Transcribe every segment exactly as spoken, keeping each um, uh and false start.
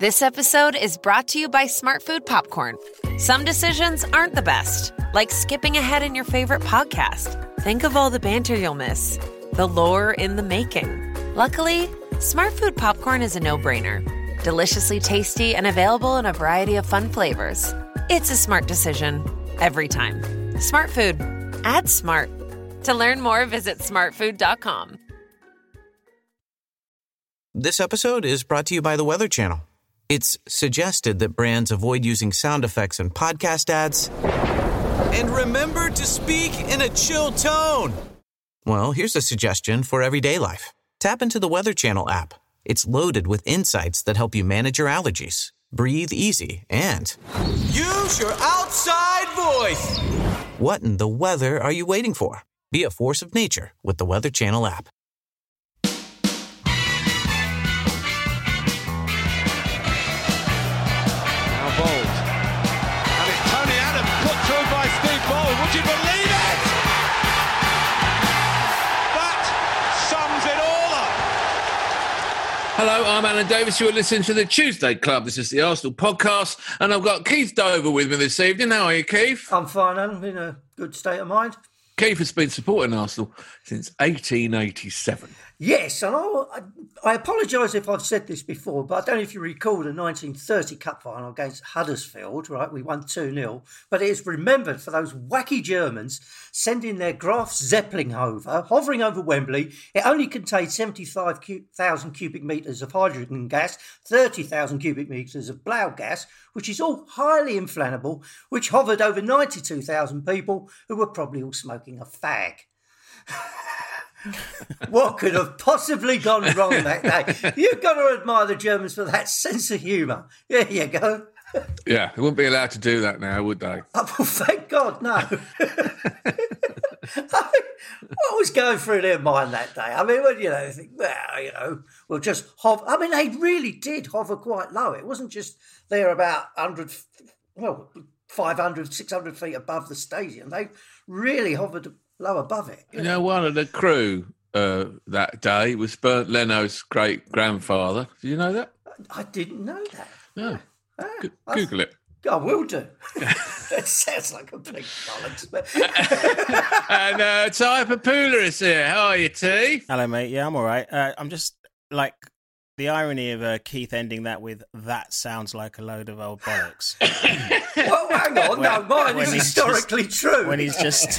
This episode is brought to you by Smart Food Popcorn. Some decisions aren't the best, like skipping ahead in your favorite podcast. Think of all the banter you'll miss, the lore in the making. Luckily, Smart Food Popcorn is a no-brainer. Deliciously tasty and available in a variety of fun flavors. It's a smart decision every time. Smart Food. Add smart. To learn more, visit smart food dot com. This episode is brought to you by the Weather Channel. It's suggested that brands avoid using sound effects in podcast ads. And remember to speak in a chill tone. Well, here's a suggestion for everyday life. Tap into the Weather Channel app. It's loaded with insights that help you manage your allergies, breathe easy, and use your outside voice. What in the weather are you waiting for? Be a force of nature with the Weather Channel app. Would you believe it? That sums it all up. Hello, I'm Alan Davis. You're listening to the Tuesday Club. This is the Arsenal podcast, and I've got Keith Dover with me this evening. How are you, Keith? I'm fine, Alan. In a good state of mind. Keith has been supporting Arsenal since eighteen eighty-seven. Yes, and I, I apologise if I've said this before, but I don't know if you recall the nineteen thirty Cup final against Huddersfield, right? We won two nil, but it is remembered for those wacky Germans sending their Graf Zeppelin over, hovering over Wembley. It only contained seventy-five thousand cubic metres of hydrogen gas, thirty thousand cubic metres of Blau gas, which is all highly inflammable, which hovered over ninety-two thousand people who were probably all smoking a fag. What could have possibly gone wrong that day? You've got to admire the Germans for that sense of humour. There you go. Yeah, they wouldn't be allowed to do that now, would they? Oh, well, thank God, no. What was going through their mind that day? I mean, well, you know, they think, well, you know, we'll just hover. I mean, they really did hover quite low. It wasn't just they're about one hundred, well, five hundred, six hundred feet above the stadium. They really hovered low above it. You know, know one of the crew uh, that day was Bernd Leno's great-grandfather. Did you know that? I didn't know that. No. Ah, G- Google I, it. I will do. That sounds like complete bollocks. But... and uh, Ty Papula is here. How are you, T? Hello, mate. Yeah, I'm all right. Uh, I'm just, like, the irony of uh, Keith ending that with, that sounds like a load of old bollocks. Well, hang on. When, no, mine is historically just, true. When he's just...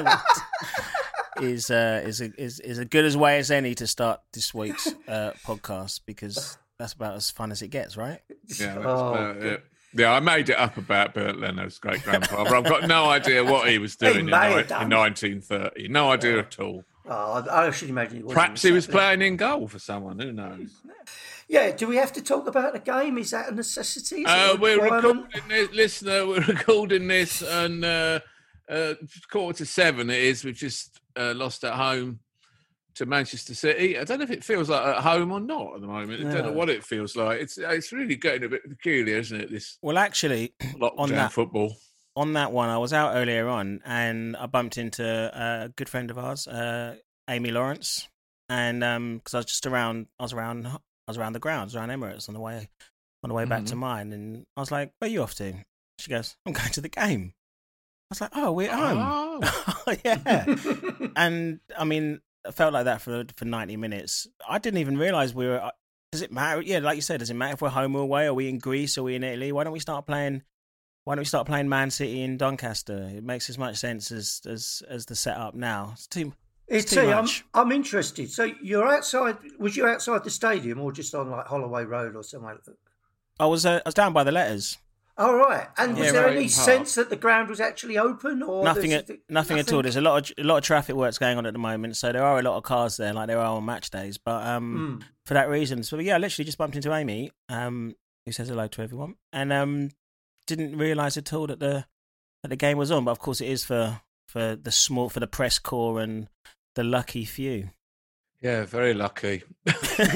is, uh, is, a, is, is as good as way as any to start this week's uh, podcast, because that's about as fun as it gets, right? Yeah, that's oh, about it. Yeah, I made it up about Bernd Leno's great-grandfather. I've got no idea what he was doing he in, ni- in nineteen thirty. No idea yeah. at all. Oh, I should imagine he was. Perhaps he was playing in goal for someone. Who knows? Yeah, do we have to talk about the game? Is that a necessity? Uh, a we're recording this, listener. We're recording this, and uh, uh, quarter to seven it is. We've just uh, lost at home to Manchester City. I don't know if it feels like at home or not at the moment. No. I don't know what it feels like. It's it's really getting a bit peculiar, isn't it? This well, actually, lockdown on that football. On that one, I was out earlier on, and I bumped into a good friend of ours, uh, Amy Lawrence, and because um, I was just around, I was around, I was around the grounds, around Emirates on the way on the way back mm-hmm. to mine, and I was like, "Where are you off to?" She goes, "I'm going to the game." I was like, "Oh, we're at home." Oh. Yeah, and I mean. I felt like that for for ninety minutes. I didn't even realise we were... Does it matter? Yeah, like you said, does it matter if we're home or away? Are we in Greece? Are we in Italy? Why don't we start playing... Why don't we start playing Man City in Doncaster? It makes as much sense as as, as the setup now. It's too, it's it's too too, much. I'm, I'm interested. So you're outside... Was you outside the stadium or just on like Holloway Road or somewhere like that? I was, uh, I was down by the Letters. All right. And was yeah, there right any sense that the ground was actually open, or nothing? At, nothing, nothing at all. There's a lot of a lot of traffic works going on at the moment, so there are a lot of cars there, like there are on match days. But um, mm. for that reason, so yeah, I literally just bumped into Amy, um, who says hello to everyone, and um, didn't realise at all that the that the game was on. But of course, it is for for the small, for the press corps and the lucky few. Yeah, very lucky.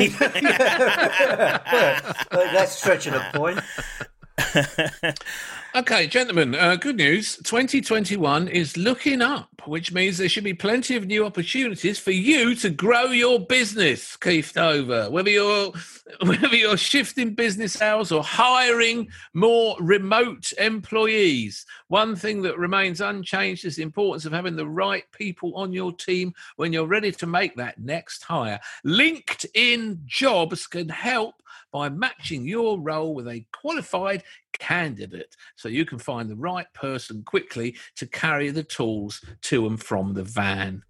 Well, that's stretching a point. Okay, gentlemen, uh, good news. twenty twenty-one is looking up, which means there should be plenty of new opportunities for you to grow your business, Keith Dover. Whether you're whether you're shifting business hours or hiring more remote employees, one thing that remains unchanged is the importance of having the right people on your team when you're ready to make that next hire. LinkedIn Jobs can help by matching your role with a qualified candidate so you can find the right person quickly to carry the tools to and from the van.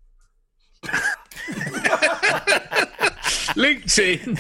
LinkedIn.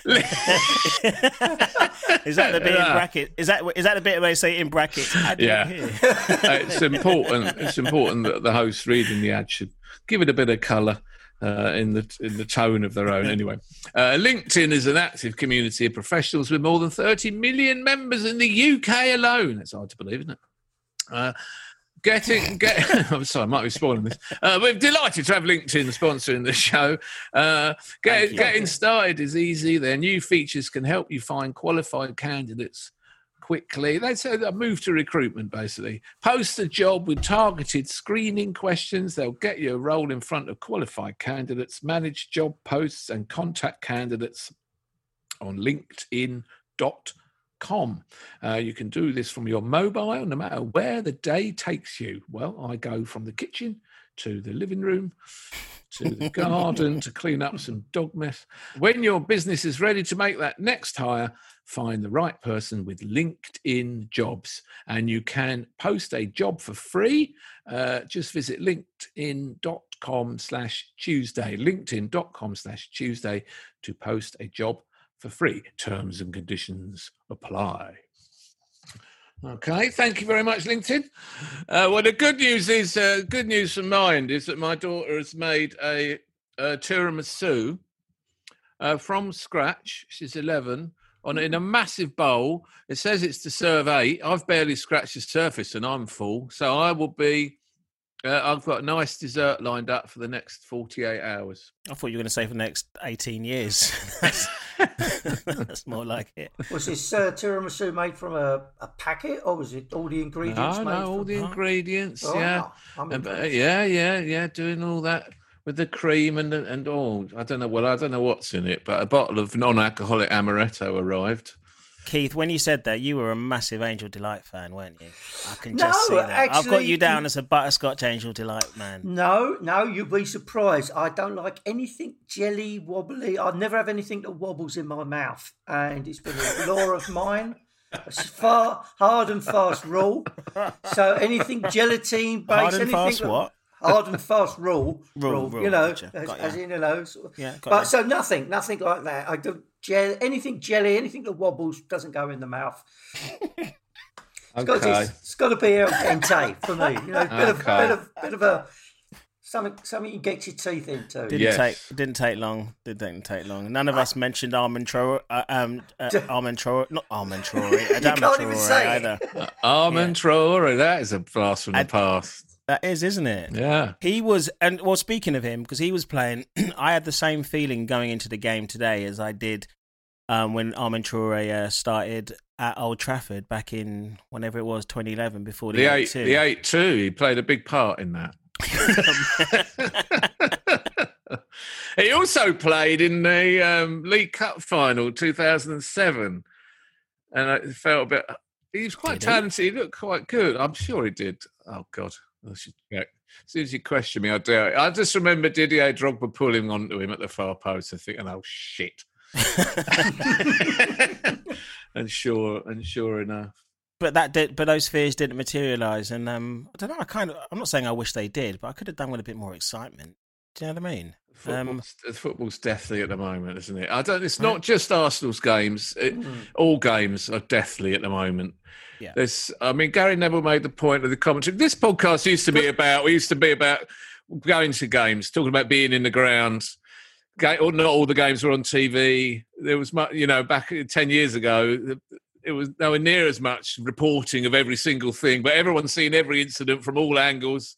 Is that the bit in bracket? Is that is that the bit where they say in brackets? Yeah, it's important. It's important that the host reading the ad should give it a bit of colour. Uh, in the in the tone of their own, anyway. Uh, LinkedIn is an active community of professionals with more than thirty million members in the U K alone. That's hard to believe, isn't it? Uh, getting, get. I'm sorry, I might be spoiling this. Uh, we're delighted to have LinkedIn sponsoring the show. Uh, get, getting started is easy. Their new features can help you find qualified candidates quickly. They say a move to recruitment, basically. Post a job with targeted screening questions. They'll get you a role in front of qualified candidates. Manage job posts and contact candidates on linkedin dot com. Uh, you can do this from your mobile, no matter where the day takes you. Well, I go from the kitchen to the living room to the garden to clean up some dog mess. When your business is ready to make that next hire, find the right person with LinkedIn Jobs, and you can post a job for free. Uh, just visit linkedin dot com slash Tuesday, linkedin dot com slash Tuesday to post a job for free. Terms and conditions apply. Okay, thank you very much, LinkedIn. Uh, well, the good news is, uh, good news from mine is that my daughter has made a, a tiramisu uh, from scratch. She's eleven. On in a massive bowl. It says it's to serve eight. I've barely scratched the surface and I'm full. So I will be, uh, I've got a nice dessert lined up for the next forty-eight hours. I thought you were going to say for the next eighteen years. That's, that's more like it. Was this uh, tiramisu made from a, a packet, or was it all the ingredients No, made no, from... all the ingredients, Oh, yeah. I'm And, uh, yeah, yeah, yeah, doing all that with the cream and and all. I don't know, well, I don't know what's in it, but a bottle of non-alcoholic amaretto arrived. Keith, when you said that, you were a massive Angel Delight fan, weren't you? I can No, just see that. I've got actually- you down as a butterscotch Angel Delight man. No, no, you'll be surprised. I don't like anything jelly, wobbly. I never have anything that wobbles in my mouth. And it's been a law of mine. It's far hard and fast rule. So anything gelatine based, Hard and anything fast that- what? Hard and fast rule, Rule, rule, rule, you know, gotcha. as, Got as ya. in, you know. Sort of. Yeah, got but ya. so nothing, nothing like that. I do gel, anything jelly, anything that wobbles doesn't go in the mouth. It's got, Okay. to, it's got to be el dente for me. You know, bit of, Okay. bit of, bit of a something, something you get your teeth into. Didn't Yes. take didn't take long. Didn't take long. None of us mentioned Armand Traore. Uh, um, uh, Armand Traore, not Armand Traore. Adama can't even Traore say it. either. Armand Traore, that is a blast from the And- past. That is, isn't it? Yeah. He was, and well, speaking of him, because he was playing, I had the same feeling going into the game today as I did um, when Armand Traore uh, started at Old Trafford back in whenever it was, twenty eleven, before the, The eight eight, two. the eight two, he played a big part in that. He also played in the um, League Cup final two thousand seven, and I felt a bit. He was quite Did he? talented. He looked quite good. I'm sure he did. Oh God, I should check. As soon as you question me, I doubt it. I just remember Didier Drogba pulling onto him at the far post and thinking, "Oh shit!" and sure, and sure enough. But that did, but those fears didn't materialise, and um, I don't know. I kind of, I'm not saying I wish they did, but I could have done with a bit more excitement. Do you know what I mean? Um, Football's, football's deathly at the moment, isn't it? I don't. It's not just Arsenal's games. It, all games are deathly at the moment. Yeah. There's. I mean, Gary Neville made the point of the commentary. This podcast used to be about. We used to be about going to games, talking about being in the ground. Ga- or not all the games were on T V. There was, mu- you know, back ten years ago, it was nowhere near as much reporting of every single thing, but everyone's seen every incident from all angles.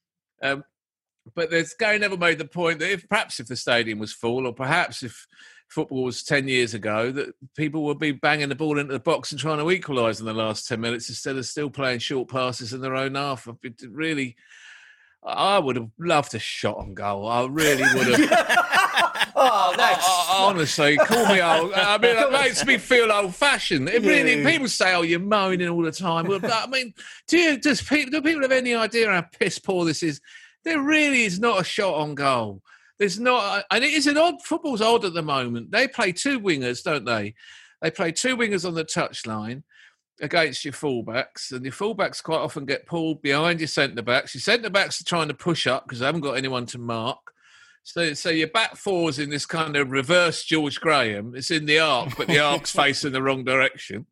Um, But there's Gary Neville made the point that if perhaps if the stadium was full, or perhaps if football was ten years ago, that people would be banging the ball into the box and trying to equalise in the last ten minutes instead of still playing short passes in their own half. It really, I would have loved a shot on goal. I really would have. Oh, that's... Honestly, call me old. I mean, it makes me feel old-fashioned. It really, Yeah. people say, "Oh, you're moaning all the time." Well, I mean, do you, does people, do people have any idea how piss poor this is? There really is not a shot on goal. There's not, and it is an odd. Football's odd at the moment. They play two wingers, don't they? They play two wingers on the touchline against your fullbacks, and your fullbacks quite often get pulled behind your centre backs. Your centre backs are trying to push up because they haven't got anyone to mark. So, so your back four's in this kind of reverse George Graham. It's in the arc, but the arc's facing the wrong direction.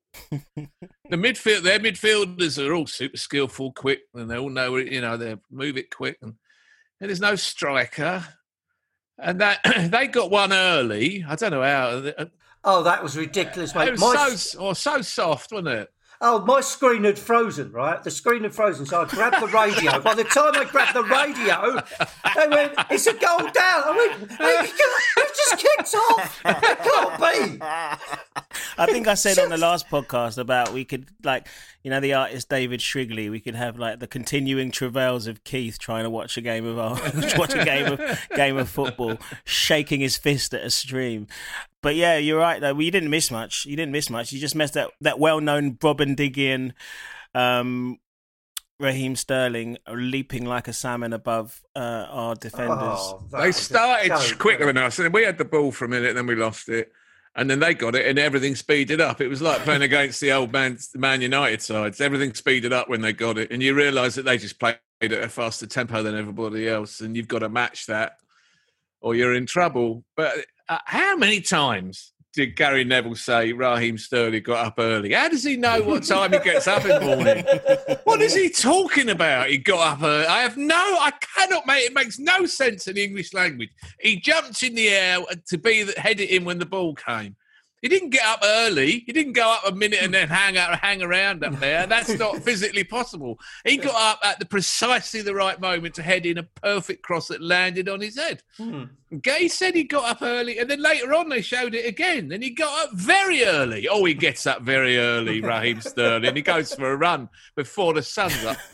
The midfield, their midfielders are all super skillful, quick, and they all know, you know, they move it quick. And, and there's no striker. And that they got one early. I don't know how. Oh, that was ridiculous, mate. It was My- so, oh, so soft, wasn't it? Oh, my screen had frozen, right? The screen had frozen, so I grabbed the radio. By the time I grabbed the radio, they went, "It's a goal down." I went, "Hey, "We've just kicked off. It can't be." I think I said on the last podcast about we could, like, you know, the artist David Shrigley, we could have like the continuing travails of Keith trying to watch a game of watch a game of game of football, shaking his fist at a stream. But yeah, you're right though. Well, you didn't miss much. You didn't miss much. You just missed that that well-known Brobdingnagian um, Raheem Sterling leaping like a salmon above uh, our defenders. Oh, that They was a started joke. quicker than us, and we had the ball for a minute, then we lost it, and then they got it, and everything speeded up. It was like playing against the old Man, Man United sides. Everything speeded up when they got it, and you realise that they just played at a faster tempo than everybody else, and you've got to match that, or you're in trouble. But uh, how many times did Gary Neville say Raheem Sterling got up early? How does he know what time he gets up in the morning? What is he talking about? He got up early. I have no, I cannot make, it makes no sense in the English language. He jumped in the air to be the, head it in when the ball came. He didn't get up early. He didn't go up a minute and then hang out, hang around up there. That's not physically possible. He got up at the precisely the right moment to head in a perfect cross that landed on his head. Hmm. Gay said he got up early, and then later on they showed it again. Then he got up very early. Oh, he gets up very early, Raheem Sterling. He goes for a run before the sun's up.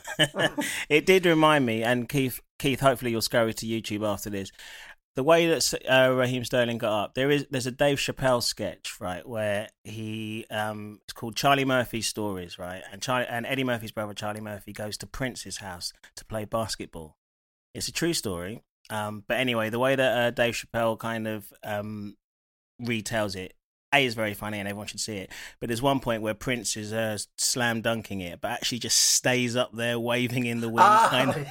It did remind me, and Keith, Keith, hopefully you'll scurry to YouTube after this. The way that uh, Raheem Sterling got up, there is there's a Dave Chappelle sketch, right, where he um it's called Charlie Murphy's Stories, right, and Charlie and Eddie Murphy's brother Charlie Murphy goes to Prince's house to play basketball. It's a true story, um, but anyway, the way that uh, Dave Chappelle kind of um retells it, A, is very funny and everyone should see it. But there's one point where Prince is uh, slam dunking it, but actually just stays up there waving in the wind. Ah, kind of.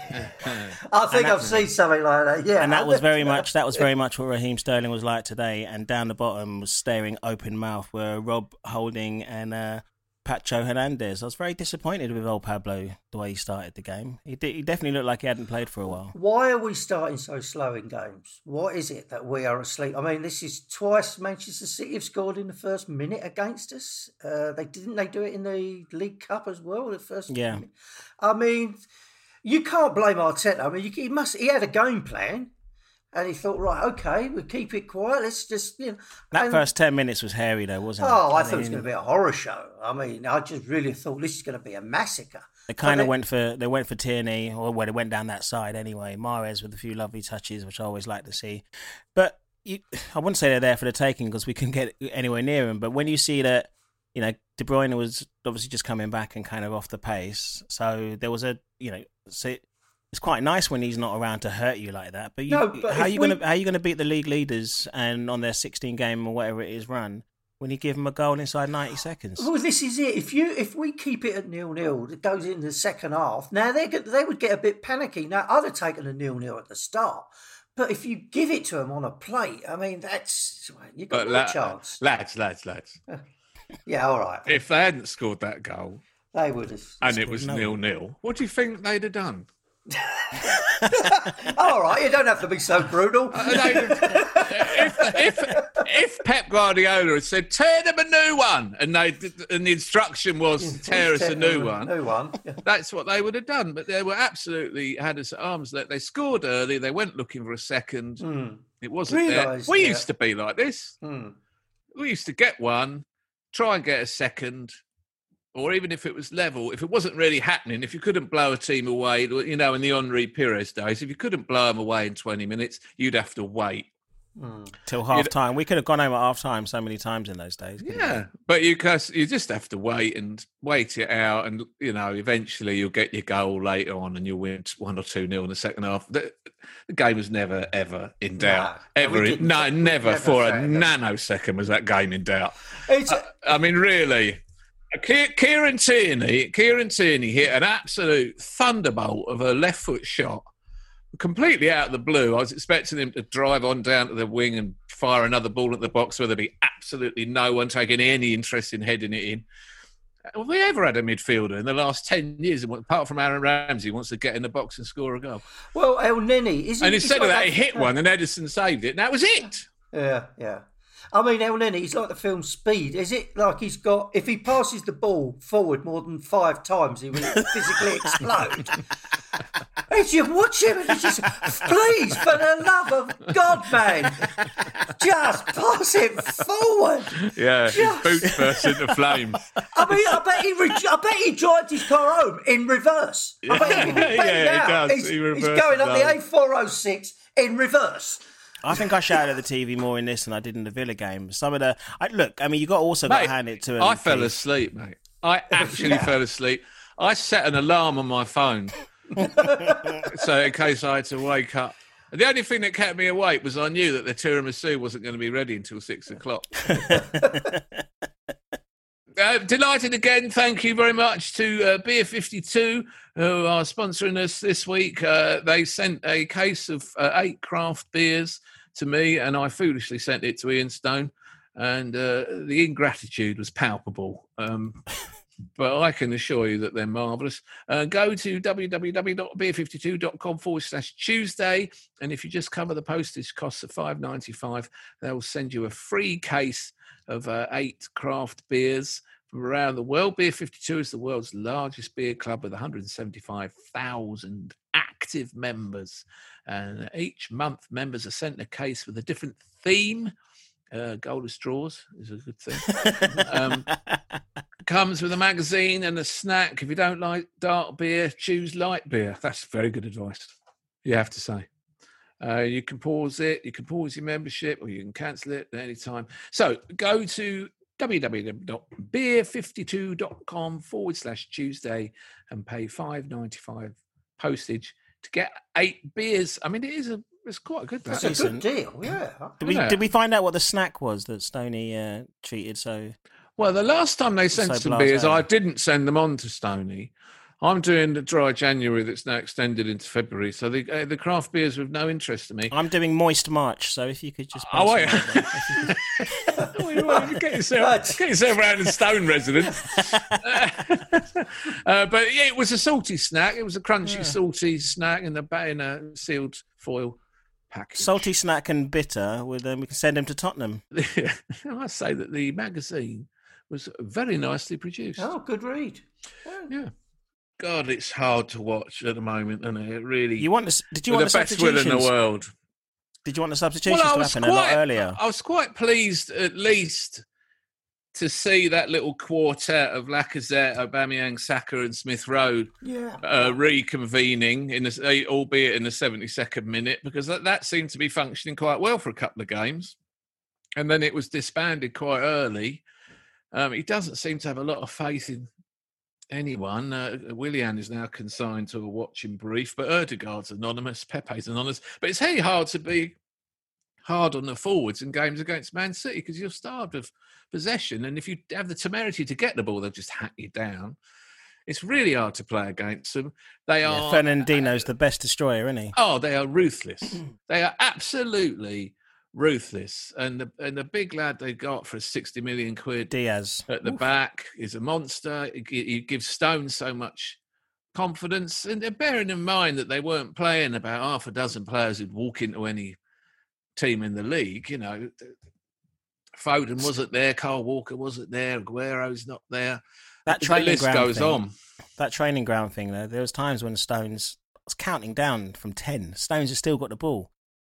I think that- I've seen something like that. Yeah, And that was very much that was very much what Raheem Sterling was like today. And down the bottom was staring open mouth were Rob Holding and uh, Pacho Hernandez. I was very disappointed with old Pablo the way he started the game. He did, he definitely looked like he hadn't played for a while. Why are we starting so slow in games? What is it that we are asleep? I mean, this is twice Manchester City have scored in the first minute against us. Uh, they didn't they do it in the League Cup as well? The first Yeah. minute? I mean, you can't blame Arteta. I mean, you, he must. He had a game plan, and he thought, right, okay, we'll keep it quiet. Let's just, you know. That and- first ten minutes was hairy though, wasn't it? Oh, I thought it was mean, going to be a horror show. I mean, I just really thought this is going to be a massacre. They kind But of they- went for they went for Tierney, or well, they went down that side anyway. Mahrez with a few lovely touches, which I always like to see. But you, I wouldn't say they're there for the taking because we couldn't get anywhere near them. But when you see that, you know, De Bruyne was obviously just coming back and kind of off the pace, so there was a, you know, so it's quite nice when he's not around to hurt you like that. But, you, No, but how are if you we- gonna how are you gonna beat the league leaders and on their sixteen game or whatever it is run when you give them a goal inside ninety seconds? Well, this is it. If you if we keep it at nil nil, it goes into the second half. Now they they would get a bit panicky. Now I'd have taken a nil nil at the start, but if you give it to them on a plate, I mean that's you've got But no la- chance. lads, lads, lads. Yeah, all right. If they hadn't scored that goal They would have. and it was no. nil-nil, what do you think they'd have done? All right, you don't have to be so brutal. Uh, they- if, if if Pep Guardiola had said tear them a new one, and they and the instruction was tear us a new one, New one. that's what they would have done. But they were absolutely had us at arms. They, they scored early. They went looking for a second. Mm. It wasn't there. Realised, We yeah. used to be like this. Hmm. We used to get one, try and get a second, or even if it was level, if it wasn't really happening, if you couldn't blow a team away, you know, in the Henri Pires days, if you couldn't blow them away in twenty minutes, you'd have to wait. Till half time. We could have gone home at half time so many times in those days. couldn't Yeah, but you cause you just have to wait and wait it out, and you know, eventually you'll get your goal later on, and you'll win one or two nil in the second half. The, the game was never ever in doubt. No, ever, we in, didn't- no, we never, never for a said that. nanosecond was that game in doubt. It's, I, I mean, really. Ki- Kieran Tierney, Kieran Tierney hit an absolute thunderbolt of a left foot shot, completely out of the blue. I was expecting him to drive on down to the wing and fire another ball at the box where there'd be absolutely no one taking any interest in heading it in. Have we ever had a midfielder in the last ten years, apart from Aaron Ramsey, wants to get in the box and score a goal? well, El Neni, isn't And he's instead got of that, he hit one and Edison saved it. And that was it. Yeah, yeah. I mean, El Neni, he's like the film Speed. Is it like he's got, if he passes the ball forward more than five times, he will physically explode? As you watch him, and it's just, please, for the love of God, man, just pass it forward. Yeah, his Just- boots burst into flames. I mean, I bet he, re- I bet he drives his car home in reverse. I bet he, bet Yeah, he now does. He's, He he's reverses going up the home. A four oh six in reverse. I think I shouted at the T V more in this than I did in the Villa game. Some of the I, look, I mean, you got also got Mate, to hand it to him. I fell Keith. asleep, mate. I actually fell asleep. I set an alarm on my phone, so in case I had to wake up. The only thing that kept me awake was I knew that the tiramisu wasn't going to be ready until six o'clock. Uh, delighted again. Thank you very much to uh, Beer fifty-two, who are sponsoring us this week. Uh, they sent a case of uh, eight craft beers to me, and I foolishly sent it to Ian Stone, and uh, the ingratitude was palpable. Um, but I can assure you that they're marvellous. Uh, go to www.beer52.com forward slash Tuesday, and if you just cover the postage costs of five dollars ninety-five, they'll send you a free case of uh, eight craft beers from around the world. Beer fifty-two is the world's largest beer club with one hundred seventy-five thousand active members. And each month, members are sent a case with a different theme. Uh, Golden straws is a good thing. um, comes with a magazine and a snack. If you don't like dark beer, choose light beer. That's very good advice, you have to say. Uh, you can pause it, you can pause your membership, or you can cancel it at any time. So go to www.beer52.com forward slash Tuesday and pay five dollars ninety-five postage to get eight beers. I mean, it is a it's quite good. That. That's a good deal, yeah. Did we, Yeah. did we find out what the snack was that Stoney uh, treated so? Well, the last time they sent So some blasé. beers, I didn't send them on to Stoney. I'm doing the dry January that's now extended into February. So the uh, the craft beers were of no interest to me. I'm doing moist March, so if you could just. Oh, wait. pass it over, if you could- Wait, wait, get yourself, get yourself around the Stone residence. uh, but yeah, it was a salty snack. It was a crunchy, Yeah. salty snack in a, ba- in a sealed foil package. Salty snack and bitter. With um, we can send him to Tottenham. I say that the magazine was very nicely produced. Oh, good read. Yeah. God, it's hard to watch at the moment, and it really. You want the, Did you with want the the best will in the substitutions? world. Did you want the substitutions Well, I to was happen a lot quite- earlier? I was quite pleased, at least, to see that little quartet of Lacazette, Aubameyang, Saka, and Smith Rowe Yeah. uh, reconvening in the, albeit in the seventy-second minute, because that, that seemed to be functioning quite well for a couple of games, and then it was disbanded quite early. Um, he doesn't seem to have a lot of faith in anyone. Uh, Willian is now consigned to a watching brief, but Erdegaard's anonymous, Pepe's anonymous. But it's very hard to be hard on the forwards in games against Man City because you're starved of possession, and if you have the temerity to get the ball, they'll just hack you down. It's really hard to play against them. They Yeah, are Fernandino's the best destroyer, isn't he? Oh, they are ruthless. They are absolutely ruthless. And the, and the big lad they got for sixty million quid Diaz. at the back is a monster. He, he gives Stone so much confidence. And they're bearing in mind that they weren't playing about half a dozen players who'd walk into any team in the league. You know, Foden wasn't there, Kyle Walker wasn't there, Aguero's not there. That The training list ground goes thing, on. That training ground thing, though, there was times when Stones was counting down from ten. Stones has still got the ball.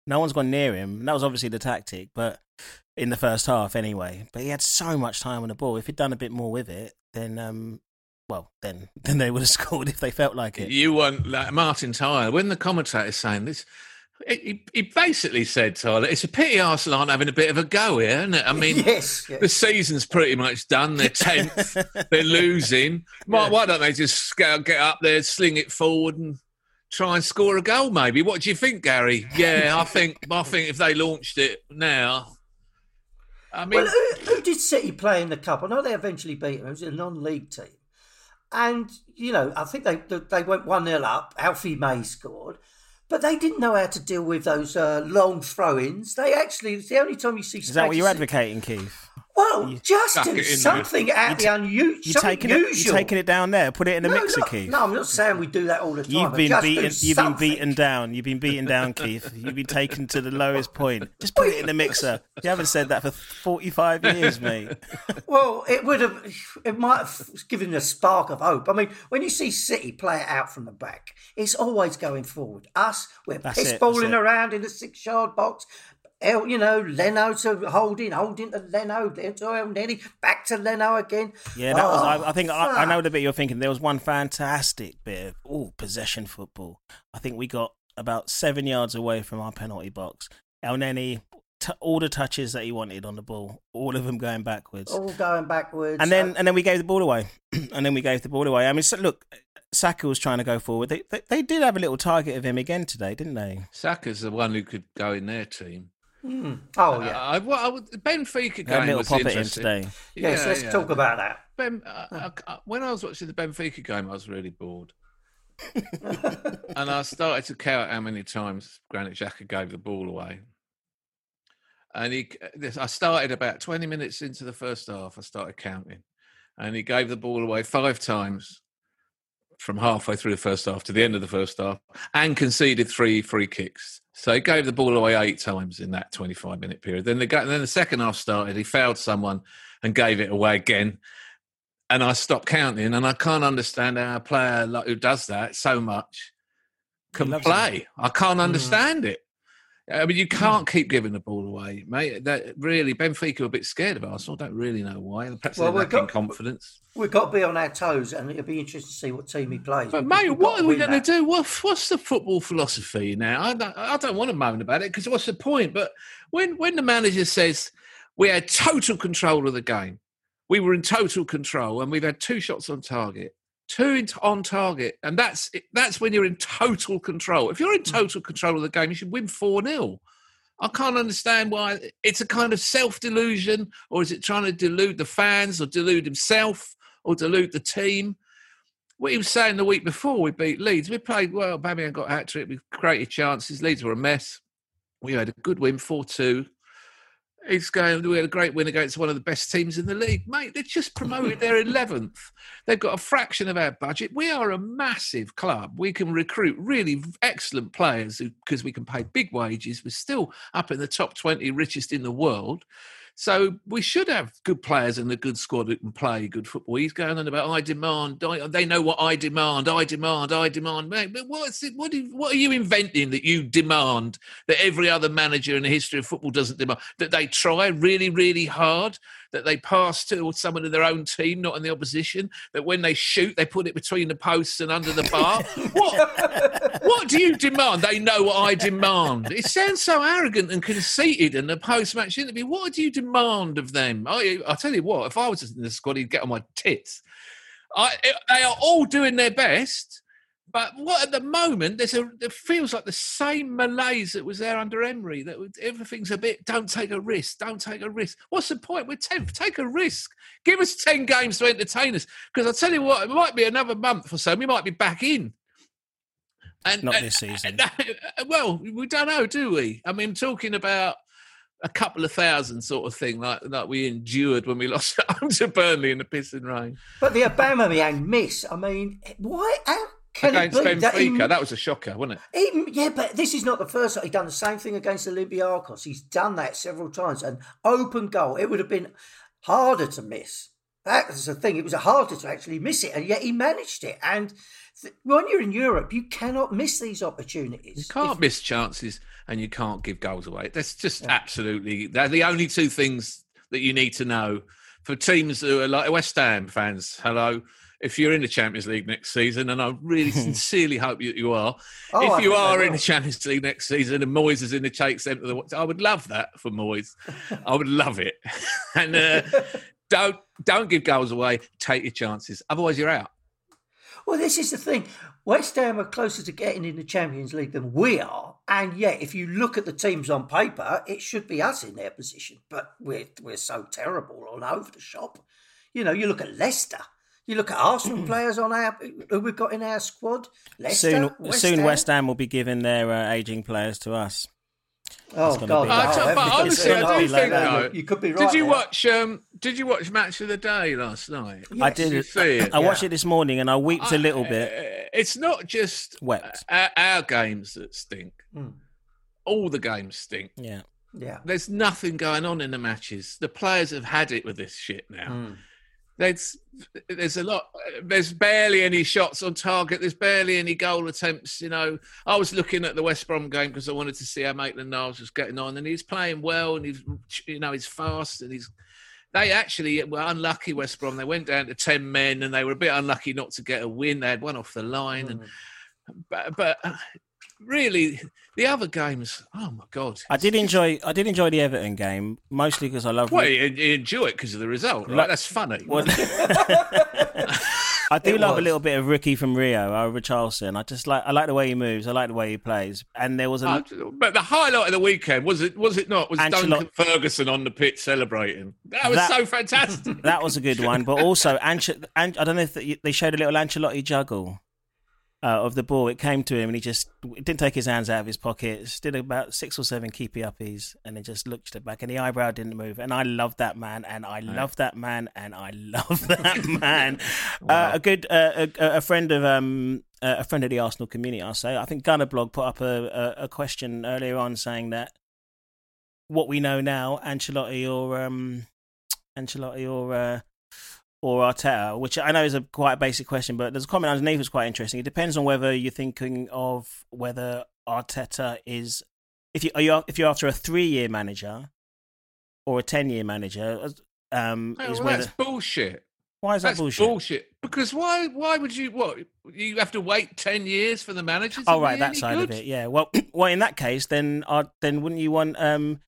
No one's gone near him. That was obviously the tactic, but in the first half anyway. But he had so much time on the ball. If he'd done a bit more with it, then um, well, then then they would have scored if they felt like it. You want like Martin Tyler when the commentator's saying this. He, he basically said, Tyler, it's a pity Arsenal aren't having a bit of a go here, isn't it? I mean, yes, yes. the season's pretty much done. They're tenth. They're losing. Why, Yeah. why don't they just get, get up there, sling it forward and try and score a goal maybe? What do you think, Gary? Yeah, I think I think if they launched it now... I mean... Well, who, who did City play in the Cup? I know they eventually beat them. It was a non-league team. And, you know, I think they they went one nil up. Alfie May scored. But they didn't know how to deal with those uh, long throw-ins. They actually, it's the only time you see... Is that what you're advocating, Keith? Well, You- just Stuck do it in something out the unusual. You taking it? You taking it down there? Put it in the no, mixer, not, Keith. No, I'm not saying we do that all the time. You've but been just do beaten. You've been something. beaten down. You've been beaten down, Keith. You've been taken to the lowest point. Just put it in the mixer. You haven't said that for forty-five years, mate. Well, it would have, it might have given a spark of hope. I mean, when you see City play it out from the back, it's always going forward. Us, we're That's piss it, balling that's it. around in the six-yard box. El, you know, Leno to Holding, Holding to Leno, then to El Neni, back to Leno again. Yeah, that was. Oh, I, I think I, I know fuck. the bit you're thinking. There was one fantastic bit of oh possession football. I think we got about seven yards away from our penalty box. El Neni, t- all the touches that he wanted on the ball, all of them going backwards. All going backwards. And then and then we gave the ball away. and then we gave the ball away. I mean, so, look, Saka was trying to go forward. They, they they did have a little target of him again today, didn't they? Saka's the one who could go in their team. Mm. Oh, yeah. Uh, I, well, I would, Benfica They had a game little was pop it in interesting. today. yes, Yeah, let's yeah. talk about that. Ben, uh, uh, uh, when I was watching the Benfica game, I was really bored. and I started to count how many times Granit Xhaka gave the ball away. And he, this, I started about twenty minutes into the first half, I started counting. And he gave the ball away five times from halfway through the first half to the end of the first half and conceded three free kicks. So he gave the ball away eight times in that twenty-five minute period. Then the, then the second half started, he fouled someone and gave it away again. And I stopped counting, and I can't understand how a player like, who does that so much can loves play. I can't understand it. I mean, you can't keep giving the ball away, mate. That really, Benfica are a bit scared of Arsenal. Don't really know why. Perhaps Well, they're we've lacking got- confidence. We've got to be on our toes, and it'll be interesting to see what team he plays. But because mate, we've got what are we win going to that. do? What, what's the football philosophy now? I don't, I don't want to moan about it because what's the point? But when when the manager says we had total control of the game, we were in total control, and we've had two shots on target, two in, on target, and that's that's when you're in total control. If you're in total control of the game, you should win four nil. I can't understand why. It's a kind of self-delusion, or is it trying to delude the fans, or delude himself, or delude the team? What he was saying the week before we beat Leeds, we played well. Bamian got a hat-trick. We created chances. Leeds were a mess. We had a good win, four two. He's going, we had a great win against one of the best teams in the league. Mate, they just promoted their eleventh. They've got a fraction of our budget. We are a massive club. We can recruit really excellent players because we can pay big wages. We're still up in the top twenty richest in the world. So we should have good players and a good squad who can play good football. He's going on about, I demand, I, they know what I demand, I demand, I demand. Mate, but what's it, what, do, what are you inventing that you demand that every other manager in the history of football doesn't demand? That they try really, really hard, that they pass to someone in their own team, not in the opposition, that when they shoot, they put it between the posts and under the bar? What? What do you demand? They know what I demand. It sounds so arrogant and conceited in the post-match interview. What do you demand of them? I, I tell you what, if I was in the squad, he'd get on my tits. I, they are all doing their best, but what at the moment, there's a, it feels like the same malaise that was there under Emery, that everything's a bit, don't take a risk, don't take a risk. What's the point? We're tenth, take a risk. Give us ten games to entertain us, because I'll tell you what, it might be another month or so, we might be back in. And, Not and, this season. and, well, we don't know, do we? I mean, talking about a couple of thousand sort of thing, like like we endured when we lost at home to Burnley in the pissing rain. But the Aubameyang miss, I mean, why? How can Against it be that he, Benfica, that was a shocker, wasn't it? he- yeah, but this is not the first time. He's done the same thing against Olympiacos. He's done that several times. An open goal, it would have been harder to miss. That was the thing. It was harder to actually miss it, and yet he managed it. And th- when you're in Europe, you cannot miss these opportunities. You can't If- miss chances, and you can't give goals away. That's just Yeah. absolutely. They're the only two things that you need to know for teams who are like West Ham fans. Hello. If you're in the Champions League next season, and I really sincerely hope you, you are, Oh, I if you think they are in will. the Champions League next season and Moyes is in the takes them to the, I would love that for Moyes. I would love it. and uh, don't don't give goals away. Take your chances. Otherwise, you're out. Well, this is the thing. West Ham are closer to getting in the Champions League than we are. And yet, if you look at the teams on paper, it should be us in their position. But we're, we're so terrible all over the shop. You know, you look at Leicester. You look at Arsenal players on our who we've got in our squad. Leicester, Soon, West soon Ham. West Ham will be giving their uh, aging players to us. Oh gonna God! be- no, I tell- but everything's honestly, gonna I be do like think, that. though, You could be right. Did you there. watch? Um, did you watch Match of the Day last night? I Yes. did. You see it? I watched Yeah. it this morning and I wept a little bit. Uh, It's not just Wept. our, our games that stink. Mm. All the games stink. Yeah. Yeah. There's nothing going on in the matches. The players have had it with this shit now. Mm. There's there's a lot. There's barely any shots on target. There's barely any goal attempts. You know, I was looking at the West Brom game because I wanted to see how Maitland-Niles was getting on, and he's playing well, and he's you know he's fast, and he's. They actually were unlucky, West Brom. They went down to ten men, and they were a bit unlucky not to get a win. They had one off the line, and but, but uh, really the other games. Oh my God! I did enjoy. I did enjoy the Everton game mostly because I love. Well, you, you enjoy it because of the result, right? Like- That's funny. Well, I do It love was. a little bit of Ricky from Rio, uh, Richarlison. I just like. I like the way he moves. I like the way he plays. And there was a. Uh, but the highlight of the weekend was it? Was it not? Was Ancelot- Duncan Ferguson on the pitch celebrating? That was That- so fantastic. That was a good one, but also Anche- An- I don't know if the, they showed a little Ancelotti juggle uh, of the ball. It came to him and he just didn't take his hands out of his pockets. Did about six or seven keepy uppies and then just looked it back and the eyebrow didn't move. And I love that man, and I love that man, and I love that man. uh, a good uh, a, a friend of um a friend of the Arsenal community, I'll say. I think Gunner Blog put up a, a, a question earlier on saying that what we know now, Ancelotti or um. Ancelotti or uh, or Arteta, which I know is a quite a basic question, but there's a comment underneath that's quite interesting. It depends on whether you're thinking of whether Arteta is if you are you if you're after a three year manager or a ten year manager. Um, Oh, is well, whether that's bullshit. why is that That's bullshit? bullshit. Because why? Why would you? What? You have to wait ten years for the manager to Oh be right, that any side good? of it. Yeah. Well, well, in that case, then uh, then wouldn't you want um.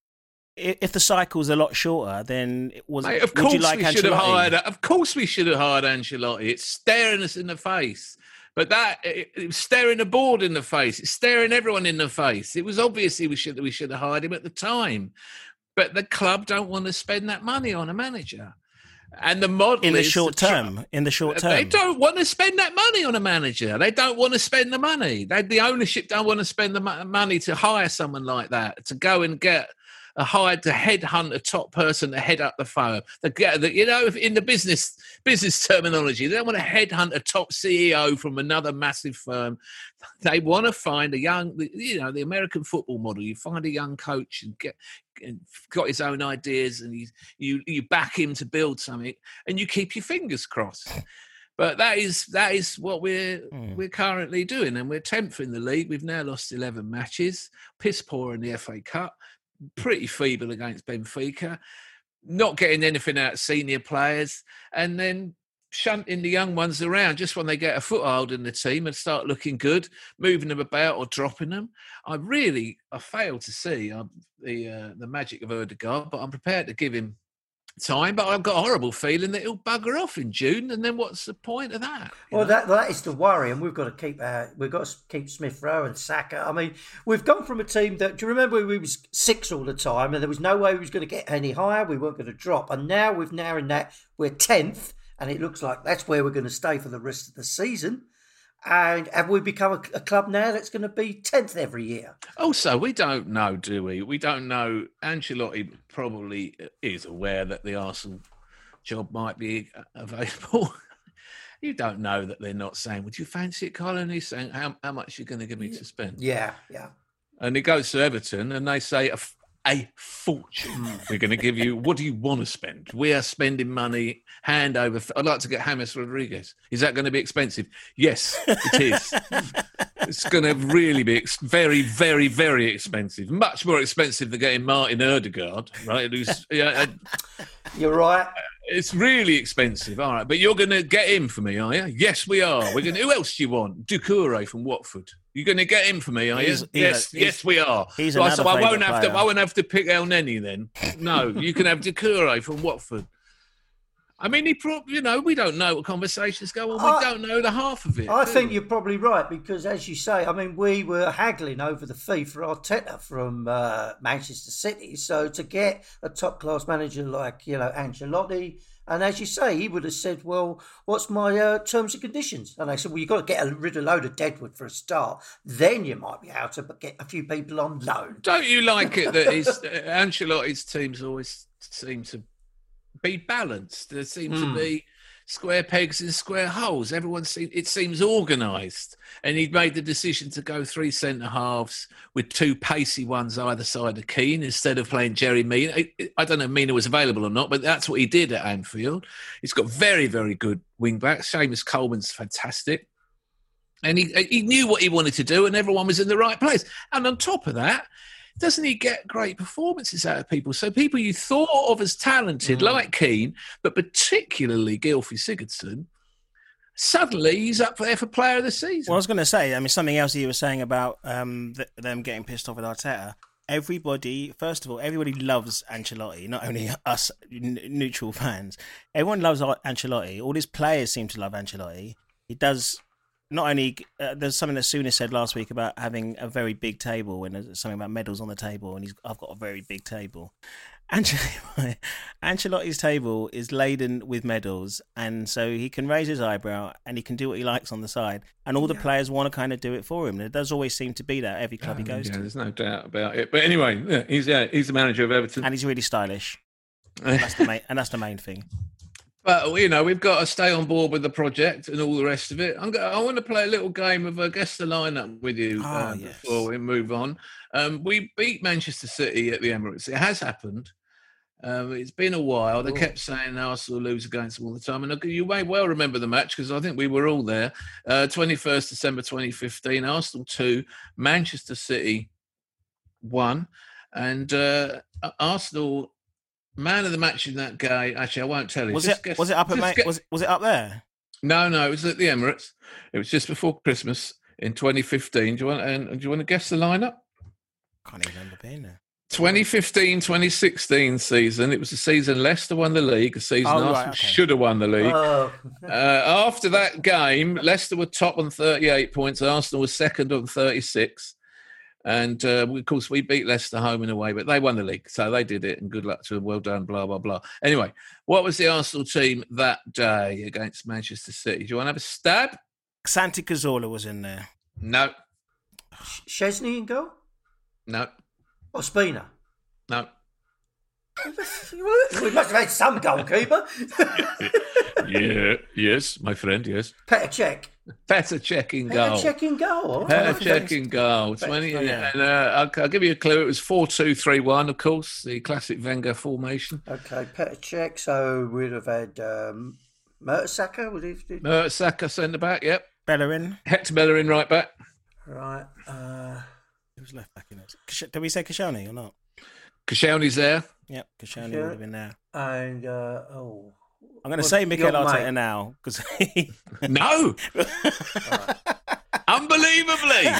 If the cycle's a lot shorter, then it was. Mate, of would course you like we should have Ancelotti? hired. Of course we should have hired Ancelotti. It's staring us in the face. But that it, it was staring the board in the face. It's staring everyone in the face. It was obviously we should we should have hired him at the time. But the club don't want to spend that money on a manager. And the model in the is short to try- term. In the short term, They don't want to spend that money on a manager. They don't want to spend the money. They, the ownership don't want to spend the mo- money to hire someone like that, to go and get a hired to headhunt a top person to head up the firm. The, the, you know, in the business business terminology, they don't want to headhunt a top C E O from another massive firm. They want to find a young, you know, the American football model. You find a young coach and get and got his own ideas, and you you you back him to build something, and you keep your fingers crossed. But that is that is what we're Mm. we're currently doing, and we're tenth in the league. We've now lost eleven matches, piss poor in the F A Cup, pretty feeble against Benfica, not getting anything out of senior players, and then shunting the young ones around just when they get a foothold in the team and start looking good, moving them about or dropping them. I really I fail to see uh, the uh, the magic of Ødegaard, but I'm prepared to give him time, but I've got a horrible feeling that he'll bugger off in June, and then what's the point of that? you Well, know? that that is the worry, and we've got to keep uh, we've got to keep Smith Rowe and Saka. I mean, we've gone from a team that, do you remember we was six all the time, and there was no way we was going to get any higher. We weren't going to drop, and now we've narrowed that we're tenth, and it looks like that's where we're going to stay for the rest of the season. And have we become a, a club now that's going to be tenth every year? Also, we don't know, do we? We don't know. Ancelotti probably is aware that the Arsenal job might be available. You don't know that they're not saying, would you fancy it, Colin? He's saying, how, how much are you going to give me to spend? Yeah, yeah. And he goes to Everton and they say, a fortune. We're going to give you, what do you want to spend? We are spending money hand over. I'd like to get James Rodriguez. Is that going to be expensive? Yes, it is. It's going to really be ex- very, very, very expensive. Much more expensive than getting Martin Ødegaard, right? Who's, yeah, uh, You're right. it's really expensive. All right, but you're going to get him for me, are you? Yes, we are. We're going. To, who else do you want? Doucouré from Watford. You're going to get him for me, are you? He's- he's yes, a- yes, he's- we are. he's Right, another so I won't favourite have to. player. I won't have to pick El Neni then. No, you can have Doucouré from Watford. I mean, he probably, you know, we don't know what conversations go on. We I- don't know the half of it. I do think we? you're probably right because, as you say, I mean, we were haggling over the fee for Arteta from uh, Manchester City. So to get a top-class manager like, you know, Ancelotti, and as you say, he would have said, well, what's my uh, terms and conditions? And they said, well, you've got to get a, rid of a load of deadwood for a start. Then you might be able to get a few people on loan. Don't you like it that his, uh, Ancelotti's teams always seem to be balanced? There seem Mm. to be square pegs in square holes. Everyone seems, it seems organised. And he'd made the decision to go three centre halves with two pacey ones either side of Keane instead of playing Jerry Mina. I, I don't know if Mina was available or not, but that's what he did at Anfield. He's got very, very good wing backs. Seamus Coleman's fantastic. And he he knew what he wanted to do, and everyone was in the right place. And on top of that, doesn't he get great performances out of people? So people you thought of as talented, Mm. like Keane, but particularly Gylfi Sigurdsson, suddenly he's up there for Player of the Season. Well, I was going to say, I mean, something else you were saying about um, th- them getting pissed off with Arteta. Everybody, first of all, everybody loves Ancelotti, not only us n- neutral fans. Everyone loves Ar- Ancelotti. All his players seem to love Ancelotti. He does not only, uh, there's something that Souness said last week about having a very big table, and there's something about medals on the table, and he's I've got a very big table. Ancel- Ancelotti's table is laden with medals, and so he can raise his eyebrow and he can do what he likes on the side, and all the players want to kind of do it for him. There does always seem to be that at every club he goes yeah, to, there's no doubt about it. But anyway, yeah, he's yeah, he's the manager of Everton. and he's really stylish. That's the main, and that's the main thing. But, you know, we've got to stay on board with the project and all the rest of it. I'm go- I want to play a little game of uh, guess the lineup with you Oh, uh, yes. before we move on. Um, we beat Manchester City at the Emirates. It has happened. Um, it's been a while. They kept saying Arsenal lose against them all the time. And you may well remember the match because I think we were all there. Uh, twenty-first December twenty fifteen, Arsenal two, Manchester City one. And uh, Arsenal... Man of the match in that game. Actually, I won't tell you. Was Just it guess- was it up at just Ma- guess- was was it up there? No, no, it was at the Emirates. It was just before Christmas in twenty fifteen. Do you want? And do you want to guess the lineup? Can't even remember being there. twenty fifteen twenty sixteen season. It was the season Leicester won the league. A season Oh, right, Arsenal okay. should have won the league. Oh, Uh, after that game, Leicester were top on thirty-eight points. Arsenal was second on thirty-six. And, uh, of course, we beat Leicester home and away, but they won the league. So they did it, and good luck to them. Well done, blah, blah, blah. Anyway, what was the Arsenal team that day against Manchester City? Do you want to have a stab? Santi Cazorla was in there. No, Chesney in goal? no, Or Spina? no. We must have had some goalkeeper. Yeah, yes, my friend, yes. Petr Cech. Petr Cech in goal. Petr Cech in goal. Petr Cech in goal. twenty, yeah. and uh, I'll, I'll give you a clue. It was four two three one, of course, the classic Wenger formation. Okay, Petr Cech. So we'd have had um, Mertesacker. Would he? Uh, Saka centre back, yep. Bellerin. Hector Bellerin right back. Right. Uh, Who was left back in it? Kash- Did we say Kashani or not? Koscielny's there. Yep, Kashani Sure. would have been there. and uh, oh, I'm going to Well, say Mikel your Arteta mate. now because No! Unbelievably!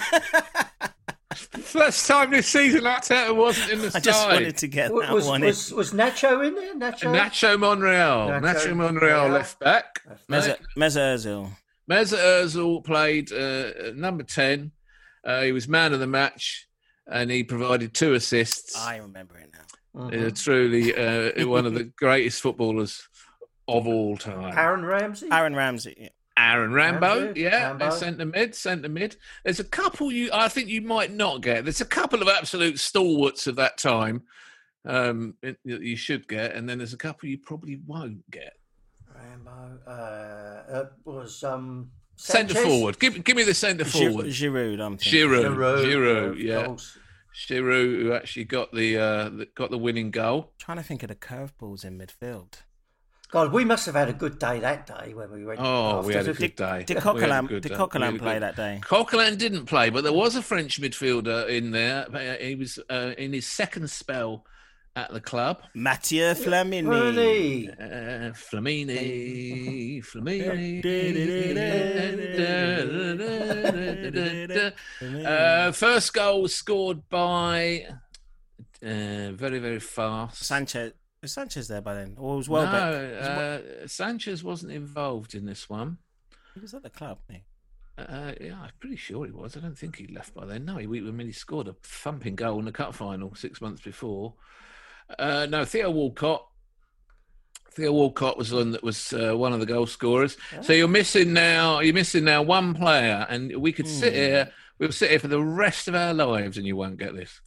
First time this season Arteta wasn't in the I side. just wanted to get that was, one was, was Nacho in there? Nacho. Nacho Monreal. Nacho Nacho, Monreal Monreal. left back. in. Mesut Mesut Ozil. Mesut Ozil played uh, number ten. Uh, he was man of the match, and he provided two assists. I remember it now. Mhm. Uh, truly uh, one of the greatest footballers of all time. Aaron Ramsey. Aaron Ramsey. Yeah. Aaron Rambo, Ramsey, yeah, Rambo. centre mid, centre mid. There's a couple you, I think you might not get. There's a couple of absolute stalwarts of that time um, that you should get, and then there's a couple you probably won't get. Rambo. Uh, uh, was um. Centre Sanchez? forward. Give, give me the centre Gi- forward. Giroud, I'm thinking. Giroud. Giroud. Giroud, of yeah. course. Giroud, who actually got the, uh, the got the winning goal. Trying to think of the curveballs in midfield. God, we must have had a good day that day when we went. Oh, we had a the- good day. Did We had a Coquelin, good did day. Coquelin We had a play good- that day? Coquelin didn't play, but there was a French midfielder in there. He was uh, in his second spell at the club. Mathieu Flamini. Really? Uh, Flamini, Flamini. uh, first goal was scored by uh, very, very fast. Sanchez. Was Sanchez there by then? Or was Welbeck? No, uh, Sanchez wasn't involved in this one. He was at the club, wasn't he? Uh, yeah, I'm pretty sure he was. I don't think he'd left by then. No, he, I mean, he scored a thumping goal in the cup final six months before. Uh, no, Theo Walcott. Theo Walcott was one that was uh, one of the goal scorers. Oh. So you're missing now. You're missing now one player, and we could sit here. We'll sit here for the rest of our lives, and you won't get this.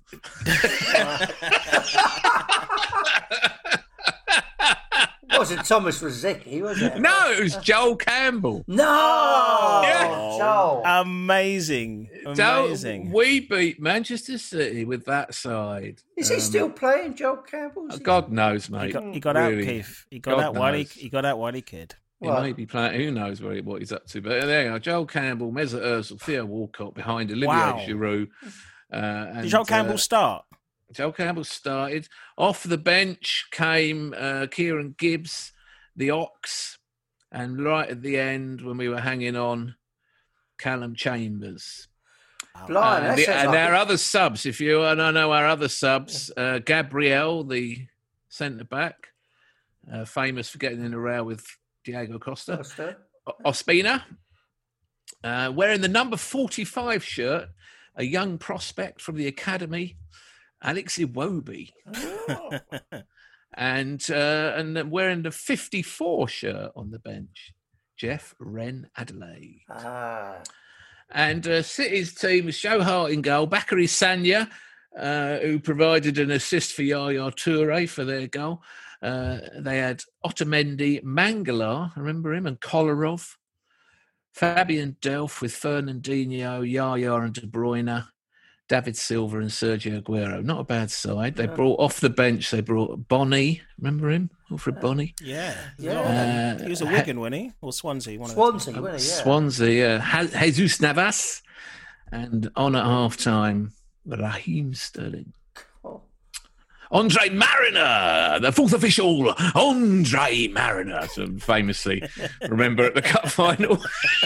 It wasn't Thomas Rosicky, was it? No, it was Joel Campbell. No! Yeah. Joel. Amazing. Joel, Amazing. we beat Manchester City with that side. Is he Um, still playing, Joel Campbell? Is he- God knows, mate. He got, he got Really. out, Keith. He got God out while he, knows. he got out while he could. He Well- may be playing. Who knows where he, what he's up to? But there you go. Joel Campbell, Mesut Ozil, Theo Walcott behind Olivier Wow. Giroud. Uh, and, Did Joel Campbell uh, start? Joel Campbell started. Off the bench came uh, Kieran Gibbs, the Ox, and right at the end, when we were hanging on, Callum Chambers. Blimey, Uh, that the- sounds and like our a- other subs, if you and I know our other subs, uh, Gabriel, the centre back, uh, famous for getting in a row with Diego Costa. Costa. O- Ospina, uh, wearing the number forty-five shirt, a young prospect from the academy, Alex Iwobi, Oh. and uh, and then wearing the fifty-four shirt on the bench, Jeff Wren Adelaide. Ah. And uh, City's team was Joe Hart in goal, Bakary Sagna, uh, who provided an assist for Yaya Toure for their goal. Uh, they had Otamendi, Mangala, remember him, and Kolarov. Fabian Delph with Fernandinho, Yaya and De Bruyne, David Silva and Sergio Aguero. Not a bad side. They brought off the bench, they brought Bonnie, remember him? Alfred Bonnie. Yeah. Yeah. he was a Wigan, wasn't he? Or Swansea? One of the Swansea, wasn't he? Yeah. Swansea, yeah. Ha- Jesus Navas. And on at half time, Raheem Sterling. Oh. Andre Mariner, the fourth official, Andre Mariner, so famously remember at the cup final.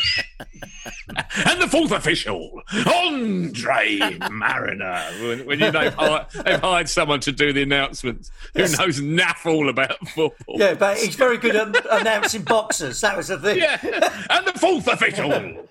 And the fourth official, Andre Mariner. When, when you know they've hired, they've hired someone to do the announcements who knows naff all about football. Yeah, but he's very good at announcing boxers. That was the thing. Yeah. And the fourth official,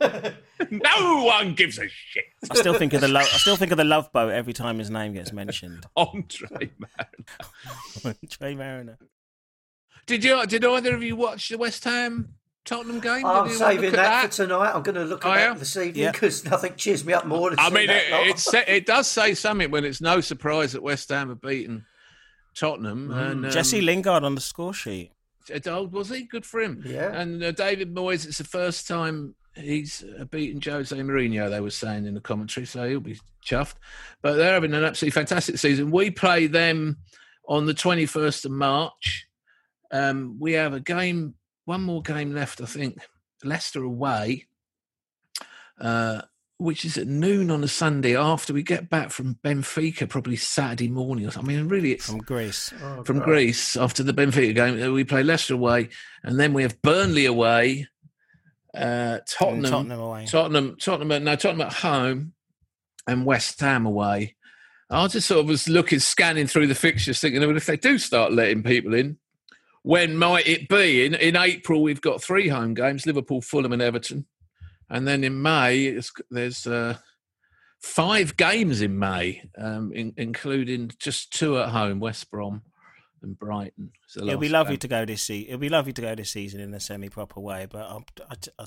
no one gives a shit. I still think of the love. I still think of the Love Boat every time his name gets mentioned. Andre Mariner. Trey Mariner. Did you? Did either of you watch the West Ham Tottenham game? I'm Did you saving look that, at for tonight. I'm going to look at Oh, that yeah? this evening Yeah. because nothing cheers me up more than I seeing mean, that it, lot. it, sa- it does say something when it's no surprise that West Ham have beaten Tottenham. And um, Jesse Lingard on the score sheet. oh, was he good for him? Yeah. And uh, David Moyes, it's the first time he's uh, beaten Jose Mourinho. They were saying in the commentary, so he'll be chuffed. But they're having an absolutely fantastic season. We play them on the twenty-first of March. Um, we have a game, one more game left, I think. Leicester away, uh, which is at noon on a Sunday after we get back from Benfica, probably Saturday morning or something. I mean, really, it's From Greece. Oh, from God. Greece after the Benfica game. uh, We play Leicester away, and then we have Burnley away, uh, Tottenham, Tottenham away. Tottenham, Tottenham, at- no, Tottenham at home, and West Ham away. I just sort of was looking, scanning through the fixtures, thinking, well, if they do start letting people in, when might it be? In, in April, we've got three home games: Liverpool, Fulham, and Everton. And then in May, it's, there's uh, five games in May, um, in, including just two at home: West Brom and Brighton. It's the It'll be last lovely game. to go this season. It'll be lovely to go this season in a semi-proper way, but I'm, I, I,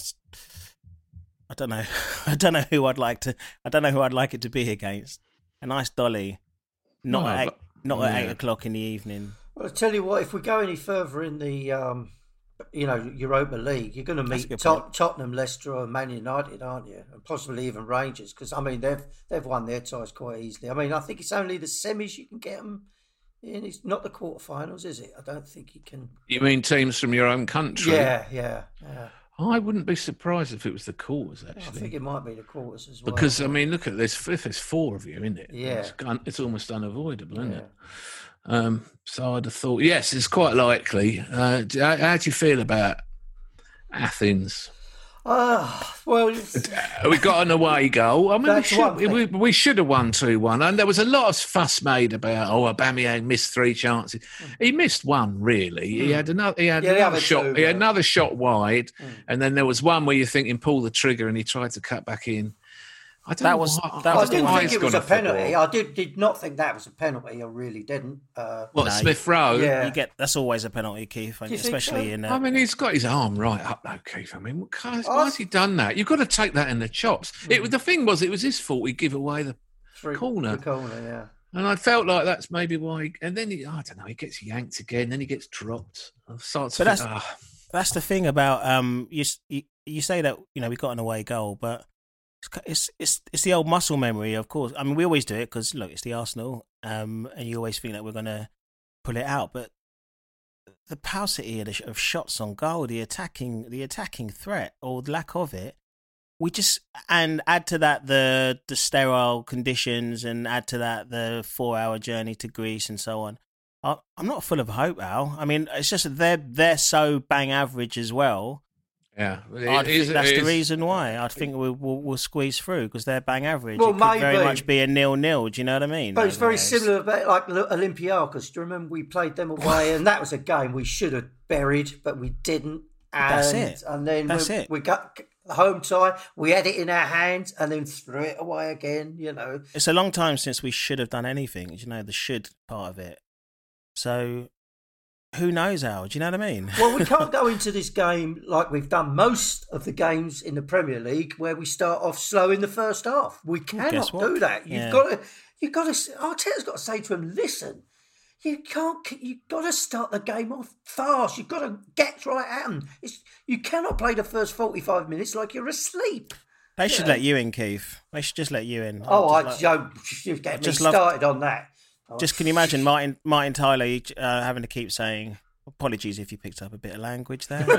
I don't know. I don't know who I'd like to. I don't know who I'd like it to be against. A nice dolly, not No, at eight, but- not at yeah. eight o'clock in the evening. Well, I'll tell you what, if we go any further in the um, you know, Europa League, you're going to That's a meet good Tot- point. Tottenham, Leicester, or Man United, aren't you? And possibly even Rangers, because I mean they've they've won their ties quite easily. I mean, I think it's only the semis you can get them in. It's not the quarterfinals, is it? I don't think you can. You mean teams from your own country? Yeah, yeah, yeah. I wouldn't be surprised if it was the quarters, I actually. think it might be the quarters as well. Because, I mean, look at this. If there's four of you, isn't it? Yeah. It's, un- it's almost unavoidable, isn't Yeah. it? Um, so I'd have thought, yes, it's quite likely. Uh, do- how, how do you feel about Athens? Ah, well, Uh, We got an away goal. I mean, we That's should, one thing. we, we should have won two one. And there was a lot of fuss made about, oh, Aubameyang missed three chances. He missed one, really. He had another, he had Yeah, the another other shot. two He had were- another shot wide. And then there was one where you're thinking, pull the trigger, and he tried to cut back in. I don't That know was- why- that I was didn't why think it's it was gone a off the penalty. ball. I did did not think that was a penalty. I really didn't. Uh, What, No, Smith Rowe? yeah. You get that's always a penalty, Keith, you think especially so? in. I Uh, mean, he's got his arm right up, though, Keith. I mean, why I- has he done that? You've got to take that in the chops. It was the thing was, it was his fault. He give away the, three- Corner. The corner, yeah. and I felt like that's maybe why. He, and then he, I don't know, he gets yanked again. Then he gets dropped. I start to But think, that's- ah, that's the thing about um you, s- you you say that you know we got an away goal, but it's it's it's, it's the old muscle memory, of course. I mean, we always do it because look, it's the Arsenal, um, and you always think that we're gonna pull it out, but the paucity of, the, sh- of shots on goal, the attacking the attacking threat or lack of it, we just and add to that the the sterile conditions, and add to that the four hour journey to Greece and so on. I, I'm not full of hope, Al. I mean, it's just that they're they're so bang average as well. yeah. It I is- think that's it the is- reason why. I think we'll, we'll, we'll squeeze through because they're bang average. Well, it could very maybe. much be a nil-nil. Do you know what I mean? But it's very Otherwise- similar, about like Olympiacos. Do you remember we played them away, and that was a game we should have buried, but we didn't. And, That's it. And then That's we, it. we got the home tie. We had it in our hands, and then threw it away again. You know, It's a long time since we should have done anything. You know, the should part of it. So, who knows, Al? Do you know what I mean? well, we can't go into this game like we've done most of the games in the Premier League, where we start off slow in the first half. We cannot guess what? do that. You've Yeah. got to, you've got to. Arteta's got to say to him, "Listen, you can't. You've got to start the game off fast. You've got to get right at them. It's, you cannot play the first forty-five minutes like you're asleep." They should Yeah. let you in, Keith. They should just let you in. Oh, I Just don't. You get me just love- started on that. Just can you imagine Martin Martin Tyler uh, having to keep saying, apologies if you picked up a bit of language there.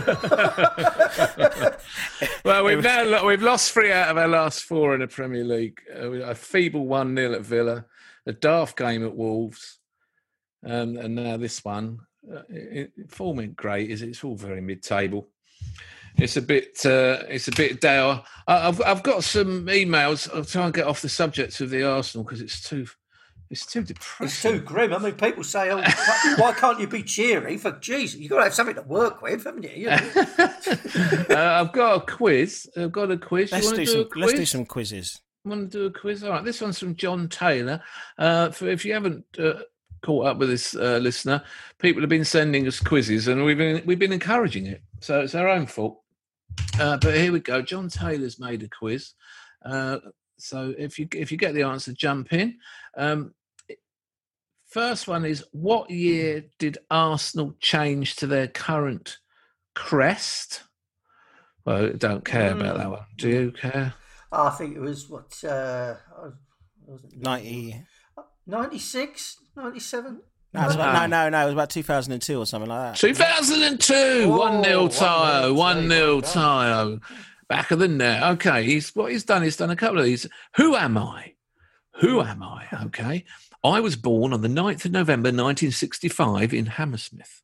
Well, we've now lo- we've lost three out of our last four in the Premier League. Uh, we- a feeble one nil at Villa, a daft game at Wolves, um, and now this one. Uh, it, it, form ain't great, is it? It's all very mid-table. It's a bit uh, it's a bit dour. I, I've I've got some emails. I'll try and get off the subject of the Arsenal because it's too it's too It's depressing. too grim. I mean, people say, "Oh, why can't you be cheery?" For Jesus, you've got to have something to work with, haven't you? you know? uh, I've got a quiz. I've got a quiz. let's you want do to do some a quiz? let's do some quizzes. Want to do a quiz? All right, this one's from John Taylor. Uh, for if you haven't uh, caught up with this uh, listener, people have been sending us quizzes, and we've been we've been encouraging it. So it's our own fault. Uh, but here we go. John Taylor's made a quiz. Uh, so if you if you get the answer, jump in. Um, first one is: what year did Arsenal change to their current crest? Well, I don't care about that one. Do you care? I think it was what uh, was it Ninety. ninety-six, ninety-seven? No, it was about, no, no, no. It was about two thousand and two or something like that. two thousand two, Whoa, one nil one Tayo, nil, one nil Tayo. Tayo. Back of the net. Okay, he's what he's done. He's done a couple of these. Who am I? Who am I? Okay, I was born on the ninth of November, nineteen sixty-five, in Hammersmith.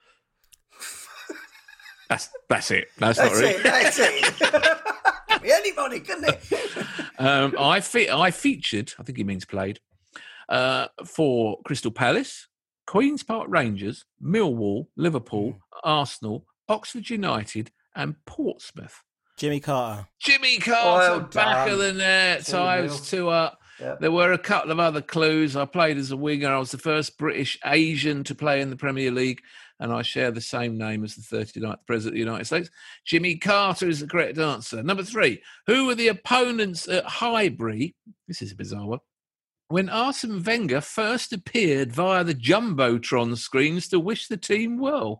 That's that's it. That's, That's not really. it. That's it. Could be anybody, couldn't it? Um, I fe- I featured. I think he means played uh, for Crystal Palace, Queens Park Rangers, Millwall, Liverpool, Arsenal, Oxford United, and Portsmouth. Jimmy Carter. Jimmy Carter, Well back done. of the net. Two So I nil. was two up. Yeah. There were a couple of other clues. I played as a winger. I was the first British Asian to play in the Premier League, and I share the same name as the thirty-ninth President of the United States. Jimmy Carter is the correct answer. Number three, who were the opponents at Highbury? This is a bizarre one. When Arsene Wenger first appeared via the Jumbotron screens to wish the team well.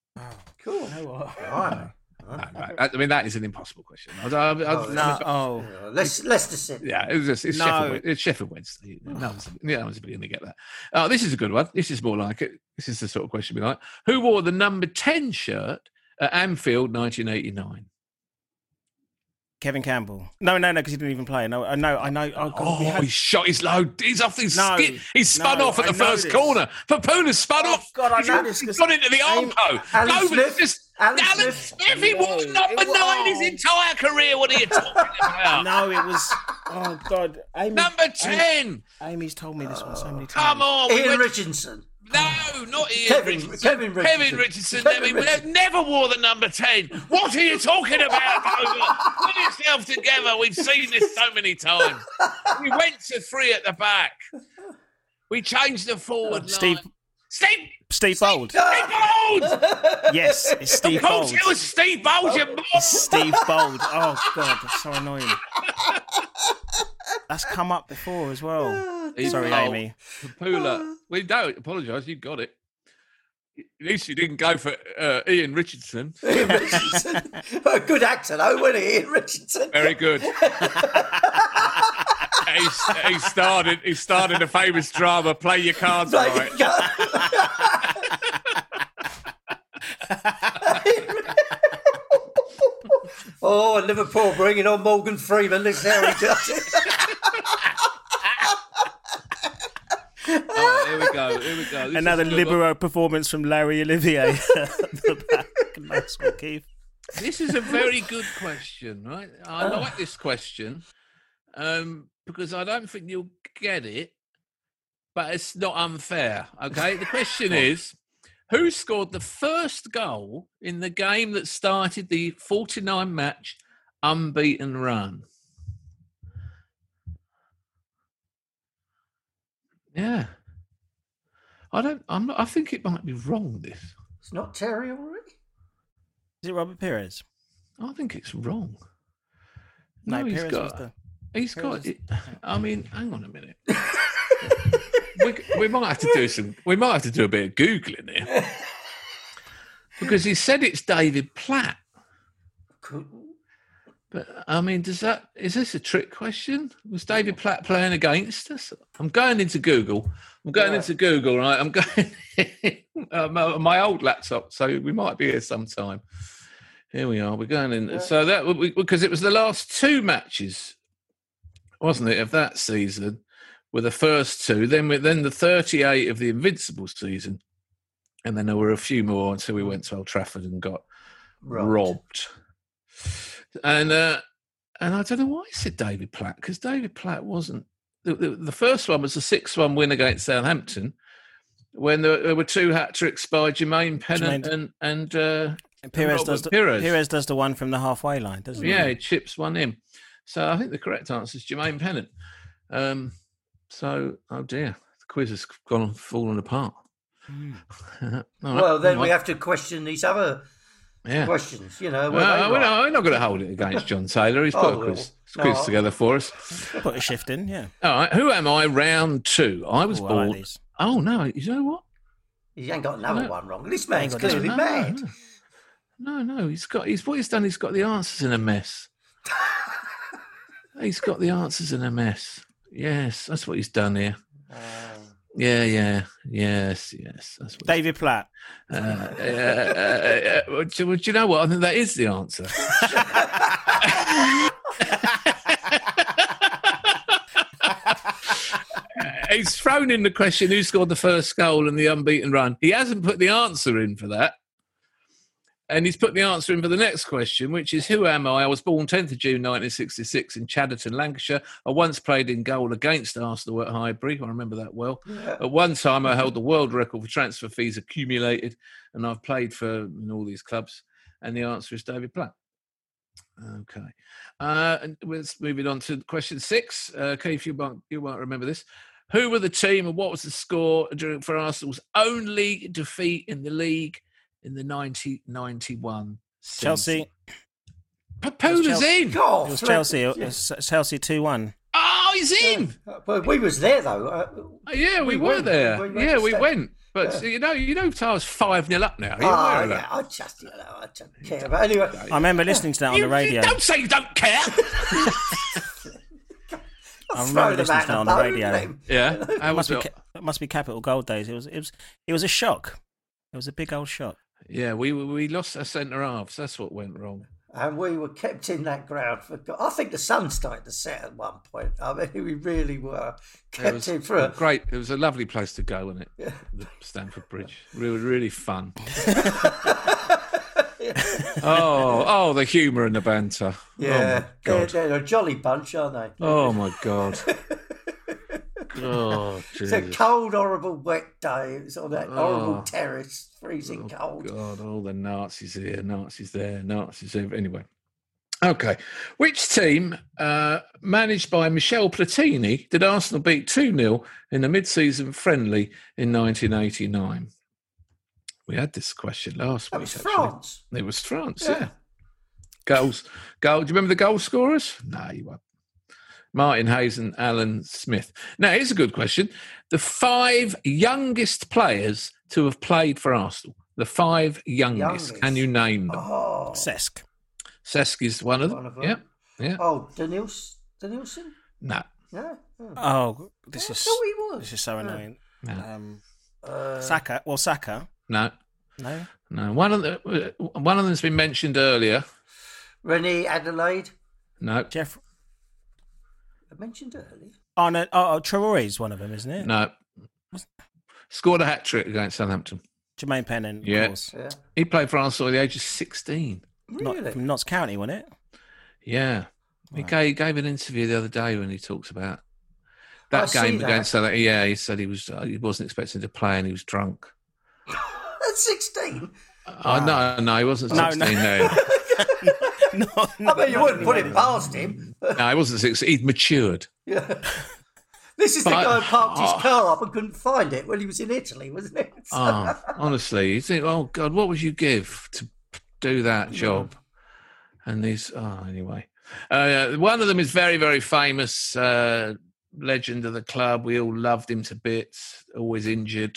Cool. You know what? Right. No, no, I mean, that is an impossible question. I, I, I, Oh, I, No, oh. Yeah, Let's Leicester City. Yeah, it was just, it's, No. Sheffield, Wed- it's Sheffield Wednesday. No one's, no one's going to get that. Uh, this is a good one. This is more like it. This is the sort of question we like. Who wore the number ten shirt at Anfield nineteen eighty-nine? Kevin Campbell. No, no, no, because he didn't even play. No, I know, I know. Oh, God, we Oh, had... he shot his load. He's off his No, skin. He spun no, off at I the know first this. corner. Papuna's spun Oh, off. God, I He's know gone- this, He's 'cause gone into the Aim- armpo. Alan No, but Smith. just Alan Alan Smith. Smith. He wore No, number it was- nine his entire career. What are you talking about? No, it was. Oh, God. Amy, Number ten. Amy's told me this one so many times. Come on. we Ian went- Richardson. No, not Ian Kevin- Richardson. Kevin Richardson. Kevin Richardson. Kevin Kevin Richardson. never wore the number ten. What are you talking about, Dover? Put yourself together. We've seen this so many times. We went to three at the back. We changed the forward Steve- line. Steve. Steve Bold. Steve Bold. Yes, it's Steve Of course, Bold. it was Steve Bold. You moron. It's Steve Bold. Oh, God, that's so annoying. That's come up before as well. He's Sorry, Bold. Amy. Pula. We don't apologise. You got it. At least you didn't go for uh, Ian Richardson. Ian Richardson. A good actor, though, wasn't he, Ian Richardson? Very good. he, he started. He started a famous drama. Play your cards Like, right. oh, and Liverpool bringing on Morgan Freeman. This is how he does it. Oh, here we go. Here we go. This Another is a good one. libero performance from Larry Olivier. The back. Nice one, Keith. This is a very good question, right? I like this question um, because I don't think you'll get it, but it's not unfair. Okay, the question is, who scored the first goal in the game that started the forty-nine match unbeaten run? Yeah, I don't. I'm not. I think it might be wrong. This. It's not Terry Henry. Is it Robert Pires? I think it's wrong. No, No, he's Pires got. was the. He's Pires got. was- It, I mean, hang on a minute. we, we might have to do some. We might have to do a bit of googling here because he said it's David Platt. Could- But I mean, does that is this a trick question? Was David Platt playing against us? I'm going into Google. I'm going Yeah. into Google, right? I'm going uh, my, my old laptop, so we might be here sometime. Here we are. We're going in. Yeah. So that we, because it was the last two matches, wasn't it, of that season? Were the first two. Then we, then the thirty-eight of the Invincible season, and then there were a few more until we went to Old Trafford and got Robbed. robbed. And uh, and I don't know why he said David Platt, because David Platt wasn't. The, the, the first one was a six one win against Southampton when there, there were two hat tricks by Jermaine Pennant Jermaine- and, and uh, Pires Robert does the Pires. Pires does the one from the halfway line, doesn't he? yeah, he chips one in. So I think the correct answer is Jermaine Pennant. Um, so, oh dear, the quiz has gone fallen apart. Hmm. All right, Well, then never we mind. have to question these other yeah. questions. You know, were Well, they we're right? not, we're not going to hold it against John Taylor. He's put Oh, a quiz, well, quiz no. together for us. Put a shift in, yeah. All right, who am I? Round two. I was Ooh, I born. like these. Oh no, you know what? He ain't got another No. one wrong. This man's got this clearly no, mad. No, no, he's got. He's what he's done. He's got the answers in a mess. He's got the answers in a mess. Yes, that's what he's done here. Yeah, yeah, yes, yes. That's what. David Platt. Uh, uh, uh, uh, uh, do, you- do you know what? I think that is the answer. He's thrown in the question who scored the first goal in the unbeaten run. He hasn't put the answer in for that. And he's put the answer in for the next question, which is, who am I? I was born tenth of June nineteen sixty-six in Chadderton, Lancashire. I once played in goal against Arsenal at Highbury. I remember that well. Yeah. At one time, I held the world record for transfer fees accumulated, and I've played for in all these clubs. And the answer is David Platt. Okay. Uh, and let's move it on to question six. Uh, Keith, you won't, you won't remember this. Who were the team and what was the score during for Arsenal's only defeat in the league in the nineteen ninety-one season? Chelsea. Papuna's Chelsea. in. God, It was flip- Chelsea. It yeah. was Chelsea two one. Oh, he's in. Uh, Well, we was there though. Uh, Oh, yeah, we, We were went. there. We went yeah, to we step- went. But you know, you know, Tar's five nil up now. Are you Oh, aware of yeah, that? I just, you know, I don't care. But anyway, I remember listening to that on You- the radio. You don't say you don't care. I throw remember them listening out to that the on the boat, radio. let 'em- Yeah, How It must was be it? ca- it must be Capital Gold days. It was it was it was a shock. It was a big old shock. Yeah, we we lost our centre halves. That's what went wrong. And we were kept in that ground for. I think the sun started to set at one point. I mean, we really were It kept was in for a. great. It was a lovely place to go, wasn't it? The Stamford Bridge. Really, really fun. oh, oh, the humour and the banter. Yeah, Oh my they're, god. they're a jolly bunch, aren't they? Oh my god. Oh, It's a Jesus. cold, horrible, wet day. It was on that horrible Oh. terrace, freezing cold. God, all the Nazis here, Nazis there, Nazis there. Anyway. Okay. Which team, uh, managed by Michel Platini, did Arsenal beat two nil in the mid-season friendly in nineteen eighty-nine? We had this question last That week, was actually. France. It was France, Yeah. yeah. Goals. Goal. Do you remember the goal scorers? No, you won't. Martin Hayes and Alan Smith. Now, here's a good question. The five youngest players to have played for Arsenal. The five youngest. Youngest. Can you name them? Oh, Cesc. Cesc is one of them. one of them. Yeah. Yeah. Oh, Daniels, Danielson? No. Yeah. Oh. Oh, this I is thought he was. this is so annoying. No. Um, Uh, Saka. Well, Saka. No. No. No. One of the one of them's been mentioned earlier. Rennie Adelaide. No. Jeff. I mentioned earlier. Oh no. Oh, oh Traore's one of them, isn't it? No. Scored a hat trick against Southampton. Jermaine Pennant. Yeah. Of course. Yeah. He played for Arsenal at the age of sixteen. Really? Not from Notts County, wasn't it? Yeah. He Right. gave, gave an interview the other day when he talks about that I see game that. against Southampton. Yeah, he said he was uh, he wasn't expecting to play and he was drunk. At sixteen? Oh, no, no, he wasn't No, no. sixteen. No, no, I mean, you wouldn't put it past him. no, he wasn't sixteen. He'd matured. Yeah. This is the But- guy who parked his oh. car up and couldn't find it when he was in Italy, wasn't it? Oh, honestly, you think, oh God, what would you give to do that job? And these, oh, anyway, uh, one of them is very, very famous uh, legend of the club. We all loved him to bits. Always injured,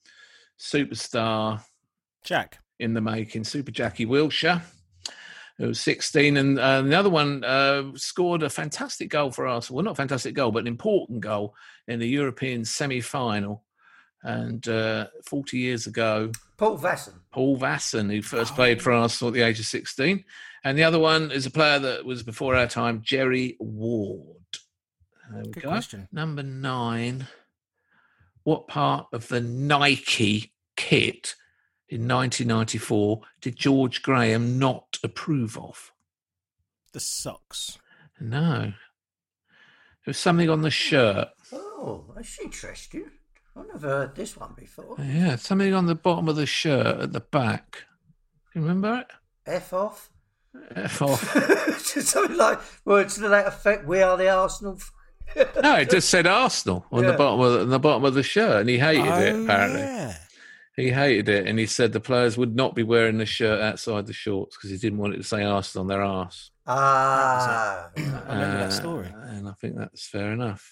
superstar Jack. in the making. Super Jackie Wilshere, who was sixteen, and uh, the other one uh, scored a fantastic goal for Arsenal. Well, not a fantastic goal, but an important goal in the European semi-final. And uh, forty years ago, Paul Vasson. Paul Vasson, who first played for Arsenal at the age of sixteen. And the other one is a player that was before our time, Jerry Ward. There we Good go. question. Number nine. What part of the Nike kit in nineteen ninety-four did George Graham not approve of? The socks. No. There was something on the shirt. Oh, that's interesting. I've never heard this one before. Yeah, something on the bottom of the shirt at the back. You remember it? F off. F off. Something like words to that effect. We are the Arsenal. No, it just said Arsenal on Yeah. the bottom of the, on the bottom of the shirt, and he hated it. Oh, Apparently, yeah. he hated it, and he said the players would not be wearing the shirt outside the shorts because he didn't want it to say Arsenal on their arse. Ah. I remember Uh, that story. and I think that's fair enough.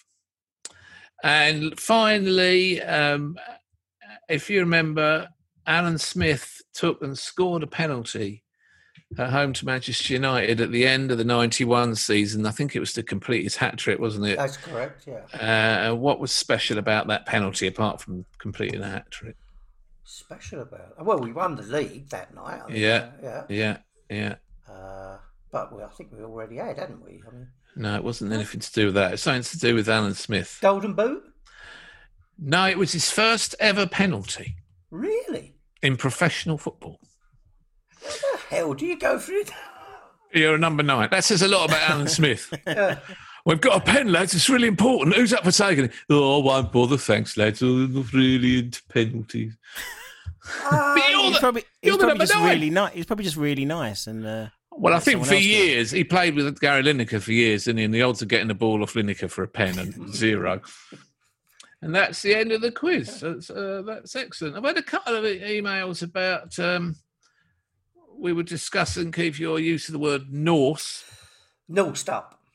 And finally, um, if you remember, Alan Smith took and scored a penalty at home to Manchester United at the end of the ninety-one season. I think it was to complete his hat trick, wasn't it? That's correct, yeah. Uh, what was special about that penalty apart from completing a hat trick? Special about it. Well, we won the league that night. I mean, Yeah. uh, yeah. Yeah, yeah. Uh, but we, I think we already had, hadn't we? I mean, No, it wasn't anything to do with that. It's something to do with Alan Smith. Golden Boot? No, it was his first ever penalty Really? in professional football. How the hell do you go through that? You're a number nine. That says a lot about Alan Smith. Yeah. We've got a pen, lads. It's really important. Who's up for taking it? Oh, I won't bother. Thanks, lads. I'm not really into penalties. Ah, But you're He's the- probably, you're he's the probably number just nine. really nice. He's probably just really nice, and uh, Well, I let think someone for else do it. years he played with Gary Lineker for years, and, he? and the odds of getting the ball off Lineker for a pen and zero. And that's the end of the quiz. That's, uh, that's excellent. I've had a couple of e- emails about. Um, we were discussing, Keith, your use of the word Norse. Nosed up.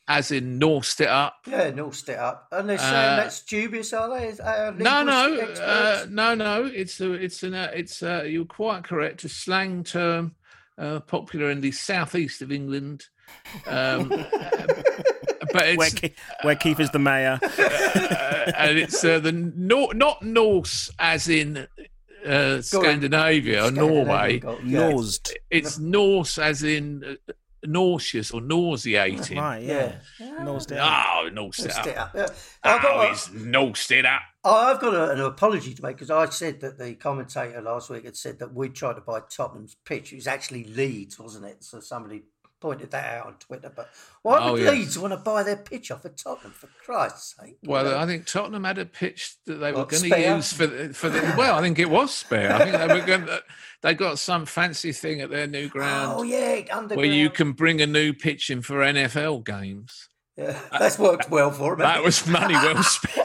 as in Norsed it up. Yeah, Norsed it up. And they're saying Uh, that's dubious, are they? Uh, No, no, linguistic uh, experts? no, no. It's a, it's an, uh, it's uh, you're quite correct. A slang term uh, popular in the southeast of England, um, but Where, it's Ke- where Keith is the mayor. uh, and it's uh, the Nor- not Norse as in uh, Scandinavia or Norway. Scandinavian, yeah. Norsed. It's Norse as in uh, nauseous or nauseating. Right, yeah. Norsed it. Oh, Norsed it Norsed it up. up. Yeah. I've got Oh, a- he's Norsed it up. I've got a, an apology to make because I said that the commentator last week had said that we tried to buy Tottenham's pitch. It was actually Leeds, wasn't it? So somebody pointed that out on Twitter. But why Oh, would yes. Leeds want to buy their pitch off of Tottenham, for Christ's sake? You Well, know? I think Tottenham had a pitch that they were What, going to spare? use for the, for the. Well, I think it was spare. I think they were going. To, they got some fancy thing at their new ground Oh, yeah, underground. where you can bring a new pitch in for N F L games. Yeah, that's worked well for them. That was money well spent.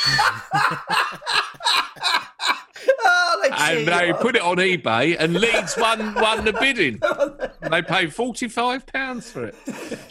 Oh, they And cheat they us. put it on eBay, and Leeds won won the bidding. And they paid forty five pounds for it.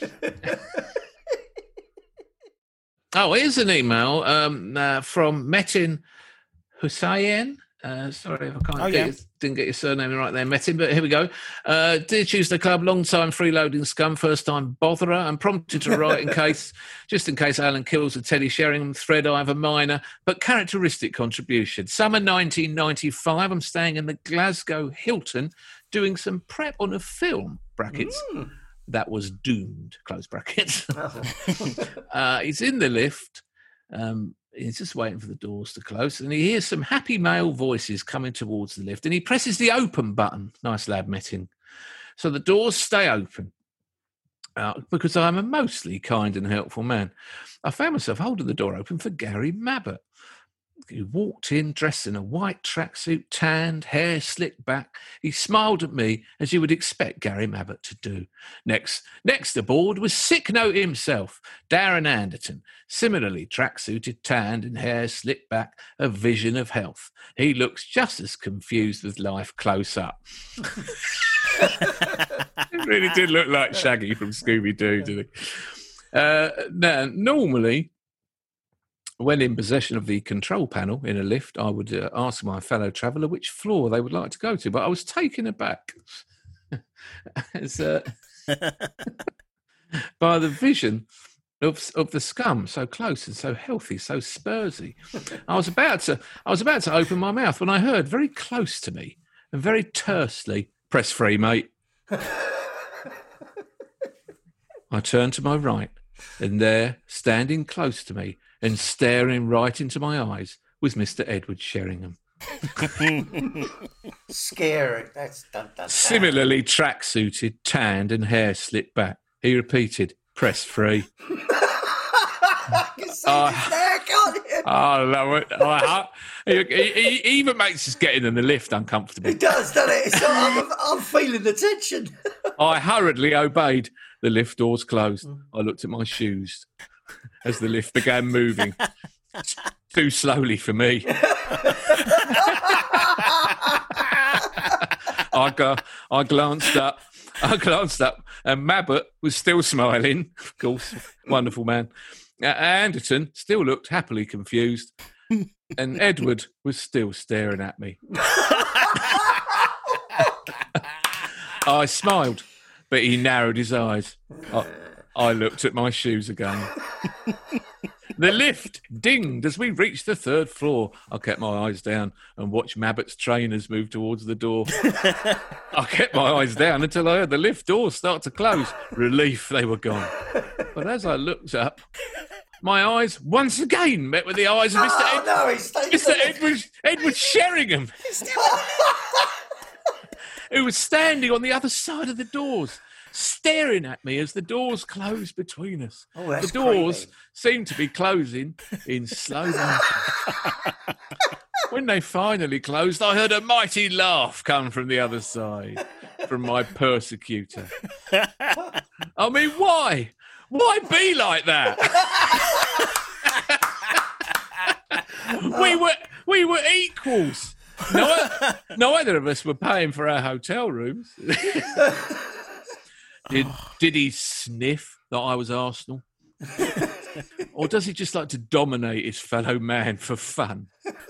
Oh, here's an email um, uh, from Metin Hussein. Uh, sorry if I can't Oh, get yeah. your, didn't get your surname right there, Metin, but here we go. Uh, Dear Tuesday Club, long time freeloading scum, first time botherer. I'm prompted to write in case, just in case Alan kills the Teddy Sheringham thread. I have a minor but characteristic contribution. Summer nineteen ninety-five, I'm staying in the Glasgow Hilton doing some prep on a film, brackets, that was doomed, close brackets. uh, he's in the lift. Um, he's just waiting for the doors to close, and he hears some happy male voices coming towards the lift, and he presses the open button. Nice lad, Metin. So the doors stay open uh, because I'm a mostly kind and helpful man. I found myself holding the door open for Gary Mabbott. He walked in dressed in a white tracksuit, tanned, hair slicked back. He smiled at me as you would expect Gary Mabbott to do. Next, next aboard was Sick Note himself, Darren Anderton, similarly tracksuited, tanned, and hair slicked back, a vision of health. He looks just as confused with life close up. It really did look like Shaggy from Scooby-Doo, didn't he? Uh, now, normally, when in possession of the control panel in a lift, I would uh, ask my fellow traveller which floor they would like to go to, but I was taken aback as, uh, by the vision of of the scum, so close and so healthy, so Spursy. I was about to I was about to open my mouth when I heard very close to me and very tersely, "Press free, mate." I turned to my right, and there, standing close to me and staring right into my eyes, was Mister Edward Sheringham. Scary. That's dun, dun, dun. Similarly tracksuited, tanned, and hair slicked back. He repeated, "Press free." I can see Oh. this there, can't you? I love it. I, he, he, he even makes us getting in the lift uncomfortable. It does, doesn't it? It's like, I'm, I'm feeling the tension. I hurriedly obeyed. The lift doors closed. I looked at my shoes as the lift began moving. Too slowly for me. I, go, I glanced up. I glanced up, and Mabbott was still smiling. Of course, wonderful man. Uh, Anderton still looked happily confused, and Edward was still staring at me. I smiled, but he narrowed his eyes. I, I looked at my shoes again. The lift dinged as we reached the third floor. I kept my eyes down and watched Mabbott's trainers move towards the door. I kept my eyes down until I heard the lift doors start to close. Relief, they were gone. But as I looked up, my eyes once again met with the eyes of Mister Oh, Ed- no, he's taking Mister the- Edward, Edward Sheringham, who was standing on the other side of the doors, staring at me as the doors closed between us. Oh, that's the doors creepy. seemed to be closing in slow motion. When they finally closed, I heard a mighty laugh come from the other side, from my persecutor. I mean, why? Why be like that? we were we were equals. No, neither of us were paying for our hotel rooms. Did did he sniff that I was Arsenal? Or does he just like to dominate his fellow man for fun?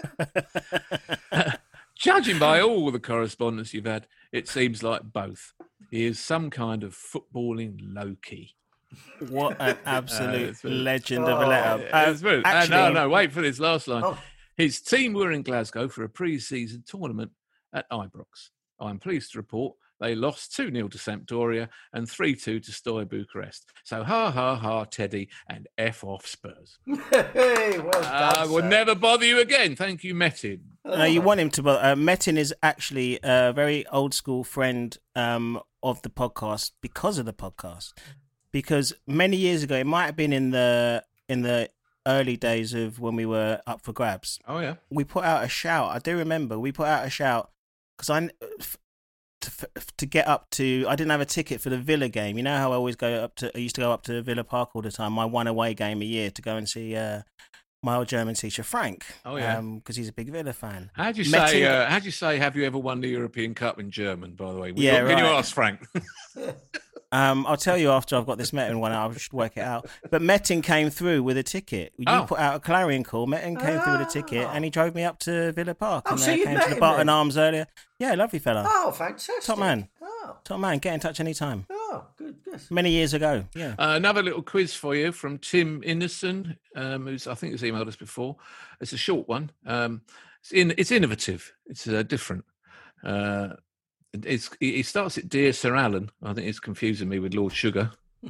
Judging by all the correspondence you've had, it seems like both. He is some kind of footballing Loki. What an absolute uh, legend oh, of a letter. Uh, it's very, actually, uh, no, no, wait for this last line. Oh. His team were in Glasgow for a pre-season tournament at Ibrox. I'm pleased to report they lost two nil to Sampdoria and three two to Steaua Bucharest. So ha, ha, ha, Teddy, and F off Spurs. Hey, well done, I will sir. never bother you again. Thank you, Metin. No, you want him to. Uh, Metin is actually a very old school friend um, of the podcast because of the podcast. Because many years ago, it might have been in the in the early days of when we were up for grabs. Oh yeah, we put out a shout. I do remember we put out a shout because I to, to get up to. I didn't have a ticket for the Villa game. You know how I always go up to. I used to go up to Villa Park all the time. My one away game a year to go and see. Uh, My old German teacher Frank, oh yeah, because um, he's a big Villa fan. How do you Met say? him- Uh, how do you say? Have you ever won the European Cup in German? By the way, Yeah, Can you right. ask Frank? Um, I'll tell you after I've got this Metin one. I should work it out. But Metin came through with a ticket. You Oh. put out a clarion call. Metin came through with a ticket, and he drove me up to Villa Park. Oh, and so uh, you came met to the him Barton then? Arms earlier. Yeah, lovely fella. Oh, fantastic. Top man. Oh, Top man. Get in touch anytime. oh good, good. Many years ago. Yeah. Uh, another little quiz for you from Tim Innocent, um, who's I think has emailed us before. It's a short one. Um, it's in, it's innovative. It's uh, different. Uh, it's he starts at Dear Sir Alan. I think it's confusing me with Lord Sugar.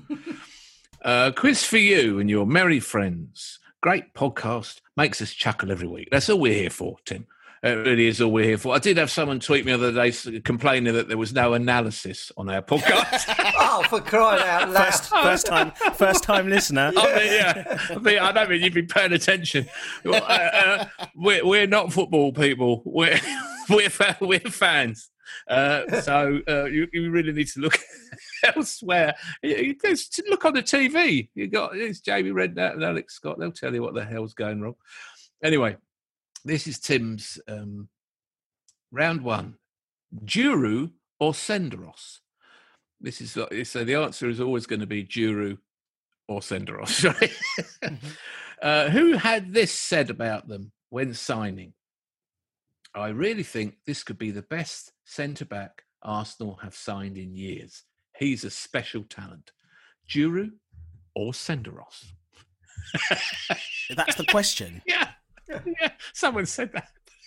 uh, quiz for you and your merry friends. Great podcast, makes us chuckle every week. That's all we're here for, Tim. It really is all we're here for. I did have someone tweet me the other day complaining that there was no analysis on our podcast. Oh, for crying out loud. First, first time, first time listener. I mean, yeah, I, mean, I don't mean you've been paying attention. Uh, uh, we're, we're not football people. We're we're, fa- we're fans. Uh, so uh, you, you really need to look elsewhere. You, you just look on the T V. You got it's Jamie Redknapp and Alex Scott. They'll tell you what the hell's going wrong. Anyway, this is Tim's um, round one: Djuru or Senderos. This is so. The answer is always going to be Djuru or Senderos. Right? Mm-hmm. uh, who had this said about them when signing? I really think this could be the best centre-back Arsenal have signed in years. He's a special talent. Djuru or Senderos? That's the question. Yeah, yeah. Someone said that.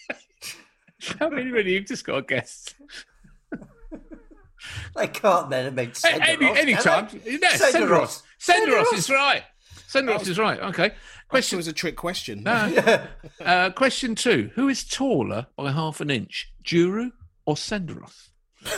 I mean, really, you've just got to guess. They can't then have been Any, any time. Yeah, Senderos. Senderos is right. Senderos was- is right. Okay. Question Question. was a trick question. No. uh, question two. Who is taller by half an inch? Djuru or Senderos?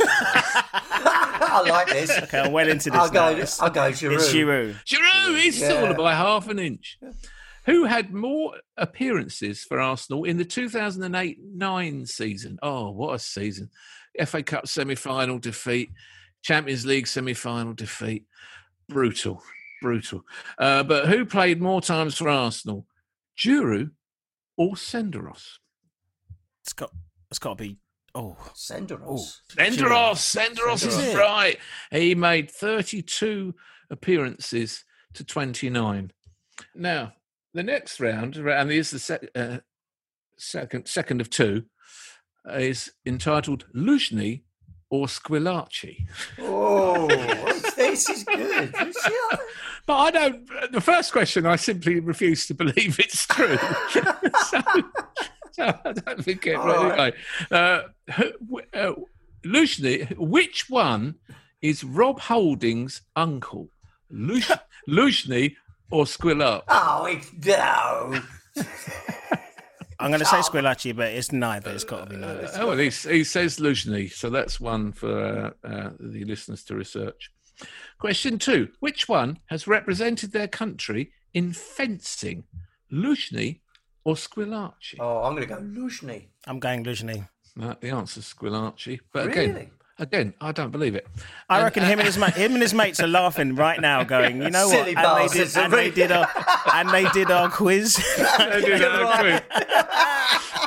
I like this. Okay, I'm well into this. I'll go. now. I'll go. Giroud. It's Giroud. Giroud is Yeah. taller by half an inch. Who had more appearances for Arsenal in the two thousand eight nine season? Oh, what a season. F A Cup semi-final defeat, Champions League semi-final defeat. Brutal, brutal. Uh, but who played more times for Arsenal? Djuru or Senderos? It's got. It's got to be. Oh, Senderos. Senderos, Senderos is Senderos. right. He made thirty-two appearances to twenty-nine. Now, the next round, and this is the sec- uh, second, second of two, is entitled Luzhny or Squillaci. Oh, this is good. You see how- But I don't. The first question, I simply refuse to believe it's true. so, so I don't think it. All Anyway, uh, who- uh, Luzhny, which one is Rob Holding's uncle? Lush, Luzhny or Squillaci? Oh, it's, no. I'm going to say Squillaci, but it's neither. It's got to be neither. Oh, well, he, he says Luzhny, so that's one for uh, uh, the listeners to research. Question two. Which one has represented their country in fencing? Luzhny or Squillaci? Oh, I'm going to go Luzhny. I'm going Luzhny. No, the answer's Squillaci. But again, Really? again, I don't believe it. I And- reckon him and his mate, him and his mates are laughing right now, going, you know what? Silly And they did, bastards, and they did our, and they did our quiz. They did our quiz.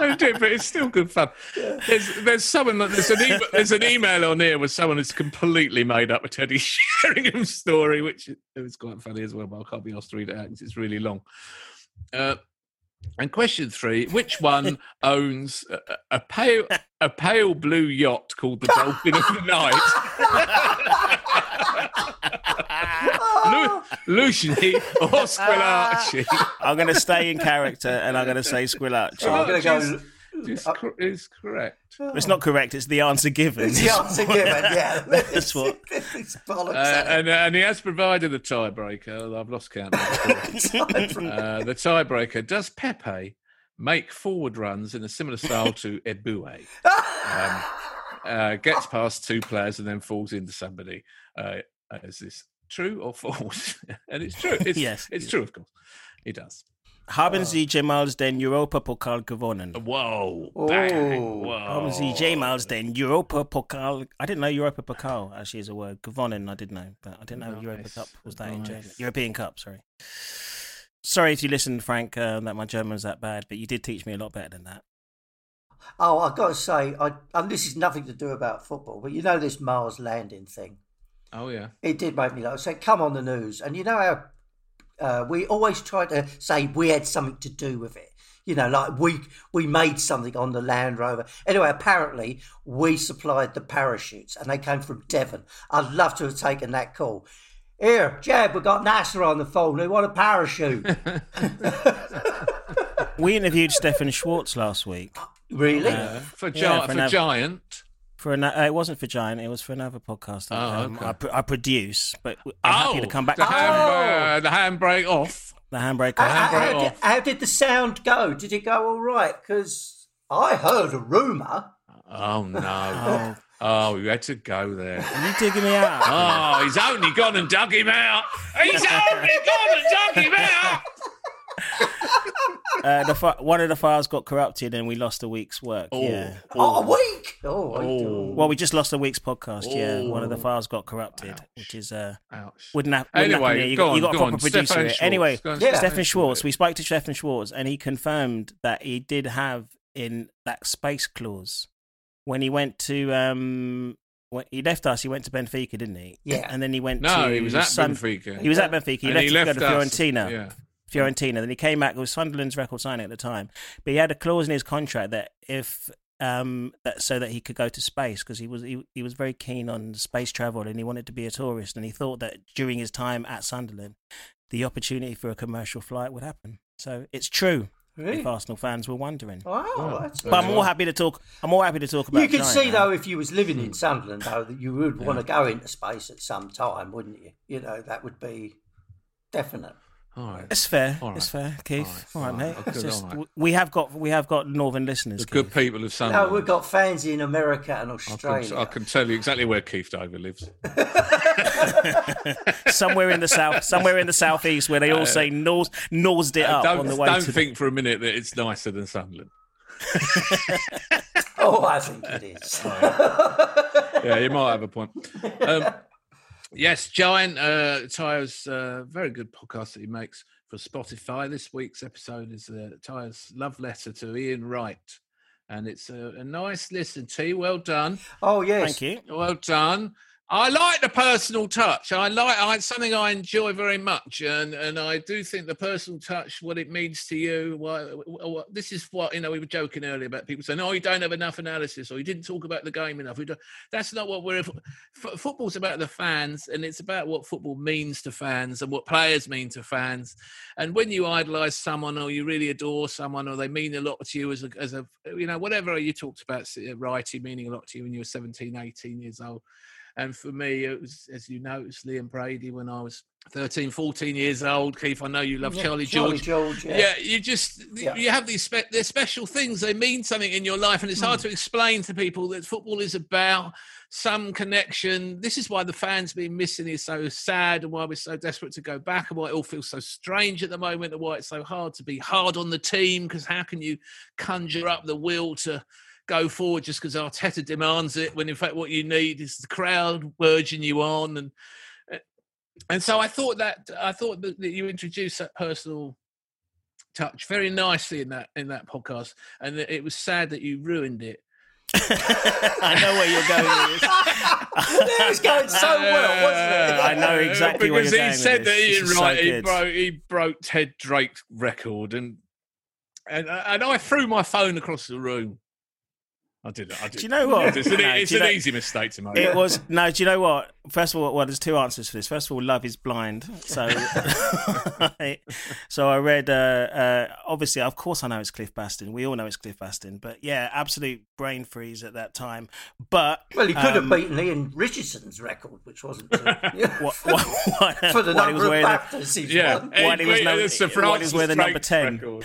Don't do it, but it's still good fun. There's there's someone there's an email, there's an email on here with someone who's completely made up a Teddy Sheringham story, which it was quite funny as well. But I can't be asked to read it out because it's really long. Uh, and question three: which one owns a, a pale a pale blue yacht called the Dolphin of the Night? Lu- Luciani or Squillaci? I'm going to stay in character and I'm going to say Squillaci. I'm going to go. It's, cor- it's correct. It's not correct. It's the answer given. It's the answer given, yeah. That's what. It's bollocks. Uh, and, uh, and he has provided a tiebreaker. I've lost count. uh, the tiebreaker: does Pepe make forward runs in a similar style to Eboué? Um, uh, gets past two players and then falls into somebody. Uh, is this true or false? And it's true. It's, Yes. it's true, of course. He does. Haben Sie jemals den Europapokal gewonnen? Whoa. Oh. Bang. Whoa. Haben Sie jemals den Europapokal? I didn't know Europapokal actually is a word. Gewonnen, I did know, but I didn't know Nice. Europa Cup was that in Nice. German. European Cup, sorry. Sorry if you listened, Frank, uh, that my German's that bad, but you did teach me a lot better than that. Oh, I've got to say, I, and this is nothing to do about football, but you know this Mars landing thing? Oh, yeah. It did make me laugh. So come on the news. And you know how uh, we always try to say we had something to do with it. You know, like we we made something on the Land Rover. Anyway, apparently we supplied the parachutes and they came from Devon. I'd love to have taken that call. Here, Jeb, we've got NASA on the phone. They want a parachute. We interviewed Stefan Schwartz last week. Really? Uh, For, gi- Yeah, for for another- Giant. For an, uh, it wasn't for Giant, it was for another podcast that Oh, um, okay. I, pr- I produce, but I'm happy Oh, to come back the, to hand, Oh. uh, the handbrake off. the handbrake. How, off. how, right did, off. how did the sound go? Did it go all right? Because I heard a rumour. Oh, no. Oh, Oh, you had to go there. are you digging me out? Oh, he's only gone and dug him out. He's only gone and dug him out. Uh, the fi- one of the files got corrupted and we lost a week's work. Oh. Yeah. Oh, a week. Oh, I Oh. do. Well, we just lost a week's podcast. Yeah, one of the Oh. files got corrupted, Ouch. which is uh, Ouch. wouldn't have. Wouldn't Anyway, happen here. you go got, on, you got a go proper on. producer. Stefan here. Schwartz. Anyway, Go on, Yeah. Stefan Schwartz. We spoke to Stefan Schwartz, and he confirmed that he did have in that space clause when he went to um when he left us. He went to Benfica, didn't he? Yeah. And then he went No, to he was at Sun- Benfica. He was at Benfica. He And left he to go left to us. Fiorentina. Yeah. Fiorentina. Then he came back. It was Sunderland's record signing at the time, but he had a clause in his contract that if um that so that he could go to space because he was he, he was very keen on space travel and he wanted to be a tourist and he thought that during his time at Sunderland, the opportunity for a commercial flight would happen. So it's true. Really? If Arsenal fans were wondering, Wow, that's but I'm more happy to talk. I'm more happy to talk about. You could Giant see, now. though, if you was living in Sunderland, though, that you would want to go into space at some time, wouldn't you? You know, that would be definite. All right. It's fair. All It's right. fair, Keith. All All right. right, All mate. right. It's Good, just, all right. w- we have got we have got northern listeners. The good Keith. people of Sunderland. No, we've got fans in America and I Australia. can, I can tell you exactly where Keith Dover lives. somewhere in the south, somewhere in the southeast, where they all say nose, nosed it up don't on the way don't to. think for a minute that it's nicer than Sunderland. Oh, I think it is. Yeah, you might have a point. Um, yes, Giant uh, Tyre's uh, very good podcast that he makes for Spotify. This week's episode is uh, Tyre's love letter to Ian Wright, and it's a, a nice listen. T, well done, Oh, yes. Thank you. well done. I like the personal touch. I like I, it's something I enjoy very much, and, and I do think the personal touch, what it means to you. Why, what, this is what you know. We were joking earlier about people saying, "Oh, you don't have enough analysis," or "You didn't talk about the game enough." We don't, that's not what we're. F- football's about the fans, and it's about what football means to fans and what players mean to fans. And when you idolise someone, or you really adore someone, or they mean a lot to you as a, as a, you know, whatever you talked about, Wrighty meaning a lot to you when you were seventeen, eighteen years old. And for me, it was, as you know, it was Liam Brady when I was thirteen, fourteen years old. Keith, I know you love Yeah, Charlie Charlie George. George, yeah. Yeah, you just, Yeah. you have these spe- they're special things. They mean something in your life. And it's hard Mm. to explain to people that football is about some connection. This is why the fans being missing is so sad and why we're so desperate to go back and why it all feels so strange at the moment and why it's so hard to be hard on the team because how can you conjure up the will to go forward just because Arteta demands it when in fact what you need is the crowd urging you on and and so I thought that I thought that, that you introduced that personal touch very nicely in that in that podcast, and it was sad that you ruined it. I know where you're going with this. It was going so well, wasn't it? I know exactly because where you're he going said with that this. he, This is right, so he good. broke he broke Ted Drake's record, and and and I threw my phone across the room. I did it. I did. Do you know what? It's an, No, it's do you an know- easy mistake to make. It was no. Do you know what? First of all, well, there's two answers for this. First of all, love is blind. So, so I read. Uh, uh, obviously, of course, I know it's Cliff Bastin. We all know it's Cliff Bastin. But yeah, absolute brain freeze at that time. But Well, he could um, have beaten Ian Richardson's record, which wasn't too, what, what, what, for the what he number was of wearing. The, BAFTAs he's Yeah, won. While he was Hey, number- it's the while he was Francis wearing the number Drake's ten. record.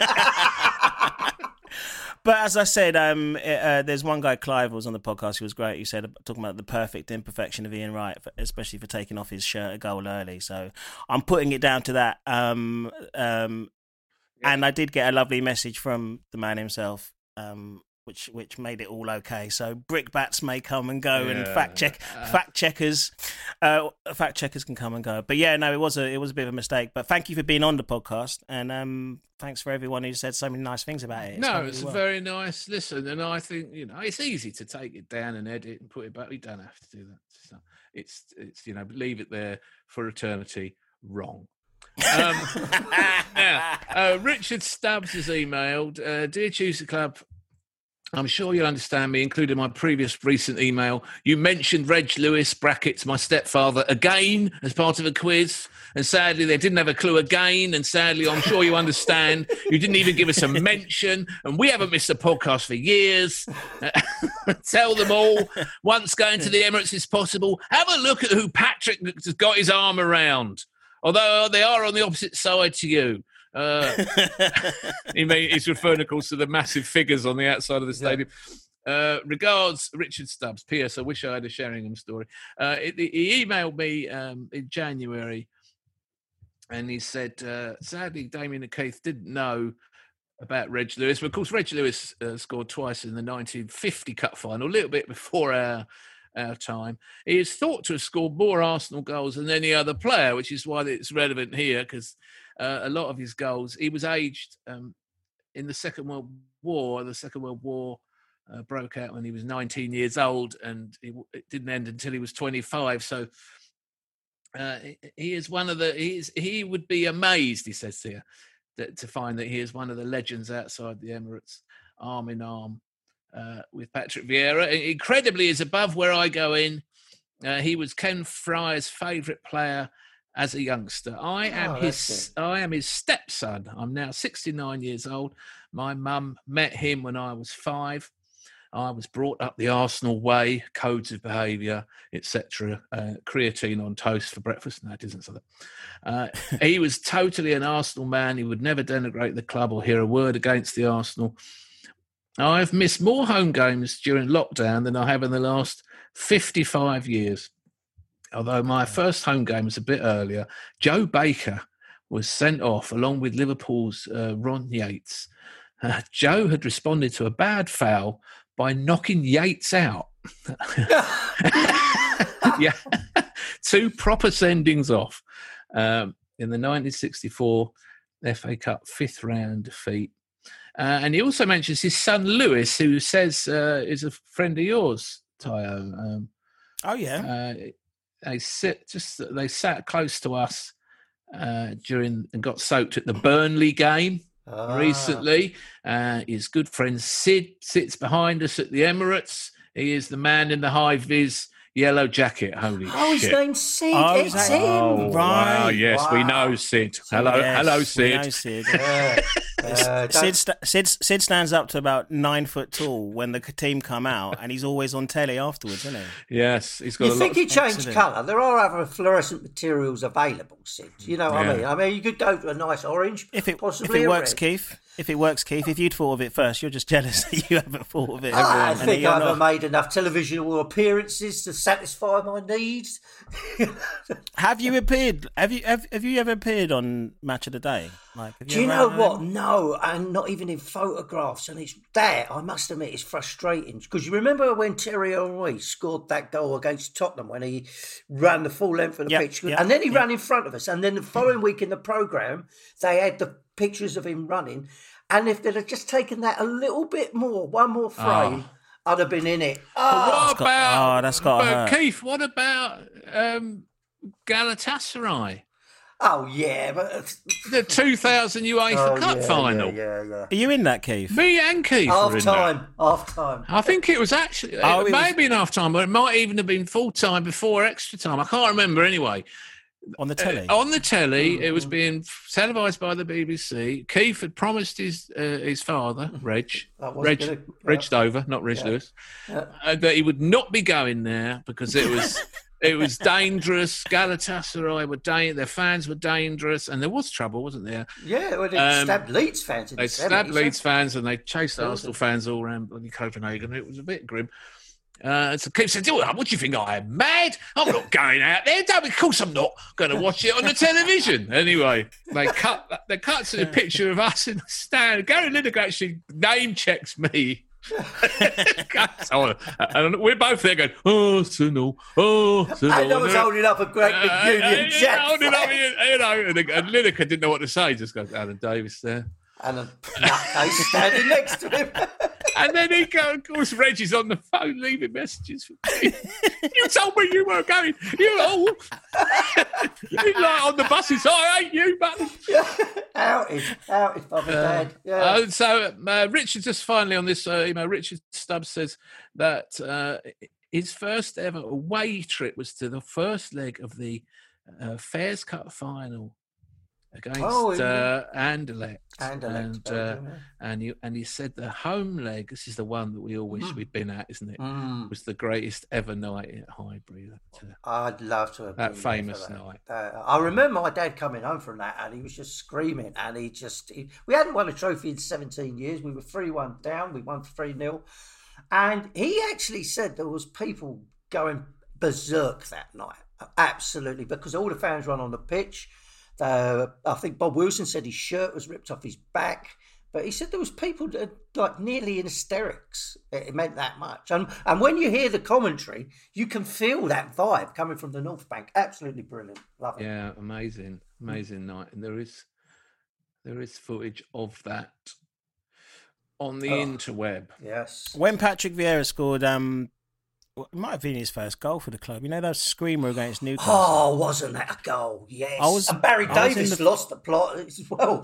But as I said, um, uh, there's one guy, Clive, was on the podcast who was great. He said, talking about the perfect imperfection of Ian Wright, especially for taking off his shirt a goal early. So I'm putting it down to that. Um, um, and I did get a lovely message from the man himself, um, which which made it all okay. So brickbats may come and go, and Yeah. fact check Uh, fact checkers, uh, fact checkers can come and go. But yeah, no, it was a it was a bit of a mistake. But thank you for being on the podcast, and um, thanks for everyone who said so many nice things about it. It's No, done it's really a well. very nice listen, and I think you know it's easy to take it down and edit and put it back. You don't have to do that. So it's it's you know leave it there for eternity. Wrong. Um, now, uh, Richard Stubbs has emailed, uh, Dear Tuesday Club, I'm sure you'll understand me, including my previous recent email. You mentioned Reg Lewis, brackets, my stepfather, again as part of a quiz. And sadly, they didn't have a clue again. And sadly, I'm sure you understand, you didn't even give us a mention. And we haven't missed a podcast for years. Tell them all, once going to the Emirates is possible, have a look at who Patrick has got his arm around. Although they are on the opposite side to you. Uh, he may, he's referring, of course, to the massive figures on the outside of the stadium. Uh, regards, Richard Stubbs. P S. I wish I had a Sheringham story. Uh, it, he emailed me um, in January, and he said, uh, sadly, Damien and Keith didn't know about Reg Lewis. But, of course, Reg Lewis uh, scored twice in the nineteen fifty Cup final, a little bit before our our time. He is thought to have scored more Arsenal goals than any other player, which is why it's relevant here, because uh, a lot of his goals, he was aged um, in the Second World War. The Second World War uh, broke out when he was nineteen years old, and it, it didn't end until he was twenty-five. So uh, he is one of the, he, is, he would be amazed, he says here, that, to find that he is one of the legends outside the Emirates, arm in arm Uh, with Patrick Vieira. Incredibly, is above where I go in. Uh, he was Ken Fryer's favourite player as a youngster. I am Oh, his. I am his stepson. I'm now sixty-nine years old. My mum met him when I was five. I was brought up the Arsenal way, codes of behaviour, et cetera. Uh, creatine on toast for breakfast. No, it isn't so that. Uh, he was totally an Arsenal man. He would never denigrate the club or hear a word against the Arsenal. I've missed more home games during lockdown than I have in the last fifty-five years. Although my first home game was a bit earlier, Joe Baker was sent off along with Liverpool's uh, Ron Yates. Uh, Joe had responded to a bad foul by knocking Yates out. Yeah, two proper sendings off um, in the nineteen sixty-four F A Cup fifth round defeat. Uh, and he also mentions his son Lewis, who says uh, is a friend of yours, Tayo. Um, Oh yeah. uh, they sit just they sat close to us uh, during and got soaked at the Burnley game Ah. recently. Uh, his good friend Sid sits behind us at the Emirates. He is the man in the high vis yellow jacket. Holy Oh, his shit! name's Sid. Oh, it's is that- him. Oh, wow, Right. yes, we Wow. know Sid. Hello, Yes, hello, we Sid. know Sid. Yeah. Uh, Sid, don't- st- Sid, Sid stands up to about nine foot tall when the team come out, and he's always on telly afterwards, isn't he? Yes, he's got You a think lot. he changed Excellent. colour? There are other fluorescent materials available, Sid. You know what Yeah. I mean? I mean, you could go to a nice orange, If it if possibly it a works, red. Keith. If it works, Keith. If you'd thought of it first, you're just jealous that you haven't thought of it. I And think you're I've not. made enough television appearances to satisfy my needs. Have you appeared? Have you have, have you ever appeared on Match of the Day? Like, have Do you ever know had what? any? No, and not even in photographs. And it's that, I must admit, it's frustrating. Because you remember when Thierry Henry scored that goal against Tottenham when he ran the full length of the Yep, pitch? yep, and then he yep. ran in front of us. And then the following week in the programme, they had the pictures of him running. And if they'd have just taken that a little bit more, one more frame, oh. I'd have been in it. Oh, what about, oh that's got but Keith, what about um, Galatasaray? Oh, yeah. but The two thousand UEFA oh, Cup yeah, final. Yeah, yeah, yeah. Are you in that, Keith? Me and Keith Half were in time. that. Half time. I think it was actually, Oh, it, it may was- have been half time, but it might even have been full time before extra time. I can't remember anyway. On the telly? Uh, on the telly, Mm-hmm. it was being televised by the B B C. Keith had promised his uh, his father, Reg, That was Reg, good, yeah. Reg Dover, not Reg Yeah. Lewis, Yeah. uh, that he would not be going there because it was it was dangerous. Galatasaray were da- their fans were dangerous, and there was trouble, wasn't there? Yeah, well, they Um, stabbed Leeds fans in They the stabbed seventies. Leeds fans and they chased Awesome. Arsenal fans all around bloody Copenhagen. It was a bit grim. Uh, so Keith said, "Oh, what do you think I am, mad? I'm not going out there. Don't, of course I'm not going to watch it on the television." Anyway, they cut they cut to the picture of us in the stand. Gary Lineker actually name checks me. So, and we're both there going, "Oh, Arsenal, oh, Arsenal." And I was holding up a great Uh, big uh, Union uh, Jack holding up, flag. you know, and, and Lineker didn't know what to say. Just goes, Alan Davis there. And a nutcase standing next to him. And then he goes, of course, Reggie's on the phone leaving messages for me. You told me you weren't going. You all. He's like on the buses. I hate you, but. Outed, outed, Bob and Dad. Yeah. Uh, so uh, Richard, just finally on this uh, email, Richard Stubbs says that uh, his first ever away trip was to the first leg of the uh, Fairs Cup final against Oh, yeah. uh, Anderlecht. Anderlecht, and uh, Belgium, yeah. and you and he said the home leg. This is the one that we all wish Mm. we'd been at, isn't it? Mm. Was the greatest ever night at Highbury. That, uh, I'd love to have that been there famous for that. night. Uh, I remember my dad coming home from that and he was just screaming and he just... He, we hadn't won a trophy in seventeen years. We were three one down. We won three nil. And he actually said there was people going berserk that night. Absolutely. Because all the fans run on the pitch. Uh, I think Bob Wilson said his shirt was ripped off his back. But he said there was people that like nearly in hysterics. It meant that much. And and when you hear the commentary, you can feel that vibe coming from the North Bank. Absolutely brilliant. Love it. Yeah, amazing, amazing night. And there is there is footage of that on the Oh. interweb. Yes. When Patrick Vieira scored, um, well, it might have been his first goal for the club. You know that screamer against Newcastle? Oh, wasn't that a goal? Yes. I was- and Barry I was in Davis the- lost the plot as well.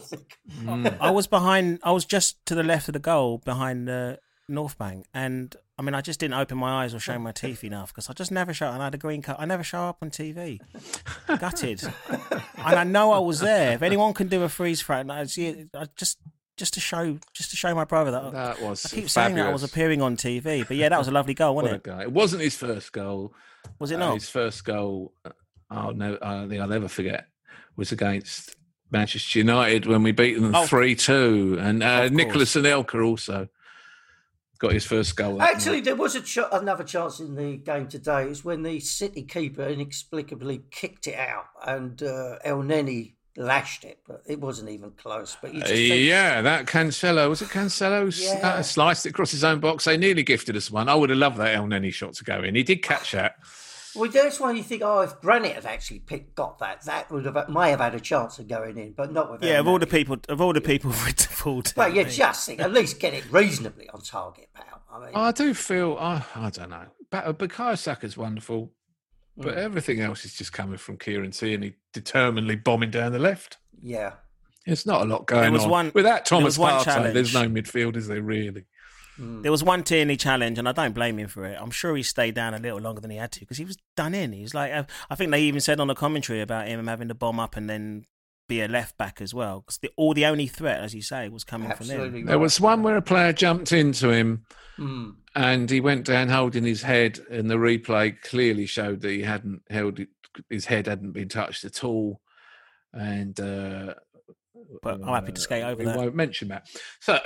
I was behind. I was just to the left of the goal, behind the North Bank, and I mean, I just didn't open my eyes or show my teeth enough because I just never show. And I had a green cut. I never show up on T V. Gutted. And I know I was there. If anyone can do a freeze frame, I see. I just. Just to show, just to show my brother that, That was I keep saying that I was fabulous. appearing on T V, but yeah, that was a lovely goal, What wasn't a it? guy! It wasn't his first goal. Was it Uh, not? his first goal, uh, I'll no, I think I'll never forget, was against Manchester United when we beat them Oh. three two, and uh, Of Nicholas Anelka also got his first goal. that Actually, night. there was a ch- another chance in the game today. It's when the City keeper inexplicably kicked it out and uh, El Neni lashed it, but it wasn't even close. But you just Uh, think, yeah, that Cancelo was it Cancelo who s- Yeah. uh, sliced it across his own box. They nearly gifted us one. I would have loved that El Neni shot to go in. He did catch that. well, that's why you think, oh, if Granit had actually picked, got that, that would have may have had a chance of going in, but not with. Yeah, El of all the Neni. people, of all the people for it to fall to. Well, you just think at least get it reasonably on target, pal. I mean, I do feel, I, I don't know, but Bukayo Saka's wonderful, but Mm. everything else is just coming from Kieran Tierney determinedly bombing down the left. yeah. There's not a lot going There was on. one- Without there Thomas was one Partey, there's no challenge. midfield, is there really? There was one Tierney challenge, and I don't blame him for it. I'm sure he stayed down a little longer than he had to because he was done in. He was like, uh, I think they even said on the commentary about him having to bomb up and then be a left back as well. Because the, all the only threat, as you say, was coming from Absolutely him. There right. was one where a player jumped into him Mm. and he went down holding his head, and the replay clearly showed that he hadn't held it, his head hadn't been touched at all. And uh, But I'm happy to skate over we that. won't mention that. So,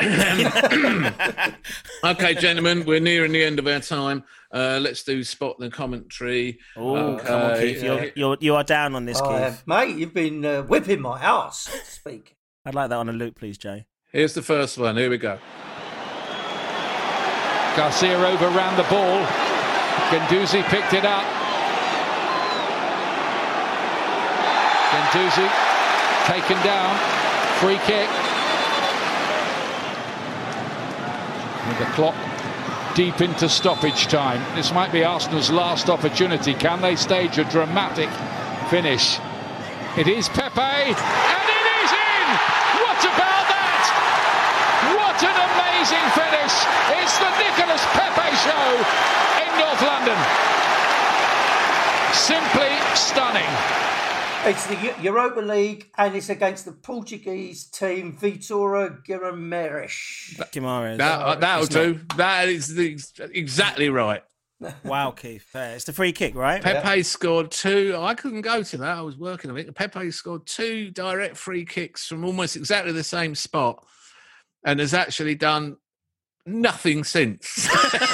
okay, gentlemen, we're nearing the end of our time. Uh, let's do spot the commentary. Oh, come on, Okay, Keith. uh, You're, you're, you are down on this, I Keith. have- mate, you've been uh, whipping my ass, so to speak. I'd like that on a loop, please, Jay. Here's the first one. Here we go. Garcia overran the ball. Guendouzi picked it up. Guendouzi taken down. free kick. With the clock deep into stoppage time. This might be Arsenal's last opportunity. Can they stage a dramatic finish? It is Pepe, and it is in! What about that? What an amazing finish! It's the Nicolas Pepe show in North London. Simply stunning. It's the Europa League, and it's against the Portuguese team Vitória Guimarães. Guimarães. That, that'll do. That is the, exactly right. Wow, Keith. Uh, it's the free kick, right? Pepe Yeah. scored two. I couldn't go to that. I was working on it. Pepe scored two direct free kicks from almost exactly the same spot and has actually done nothing since.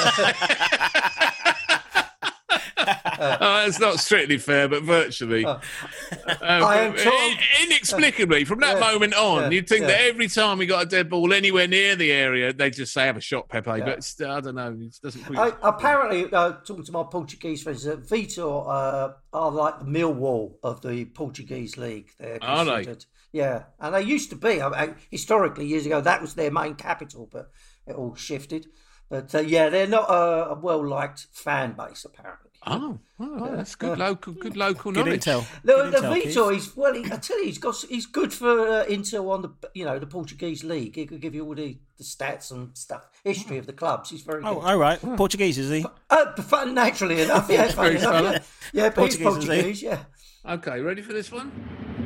Oh, it's not strictly fair, but virtually. Oh. Um, I am told- in- inexplicably, from that Yeah, moment on, yeah, you'd think yeah. that every time we got a dead ball anywhere near the area, they'd just say, have a shot, Pepe. Yeah. But it's, I don't know. It doesn't quite... I, apparently, uh, talking to my Portuguese friends, that Vitor uh, are like the Millwall of the Portuguese league. They're Are they? considered. Yeah, and they used to be. I mean, historically, years ago, that was their main capital, but it all shifted. But uh, yeah, they're not a, a well-liked fan base, apparently. Oh, oh, that's good local, good local Good knowledge. intel. The, Good the intel, Vitor, Keith. he's well. He, I tell you, he's got he's good for uh, intel on the you know the Portuguese league. He could give you all the, the stats and stuff, history of the clubs. He's very Oh, good. all right. Portuguese, is he? Uh, fun, naturally enough, yeah, funny Very enough, funny. yeah, yeah, but he's Portuguese, is he? Portuguese, yeah. Okay, ready for this one?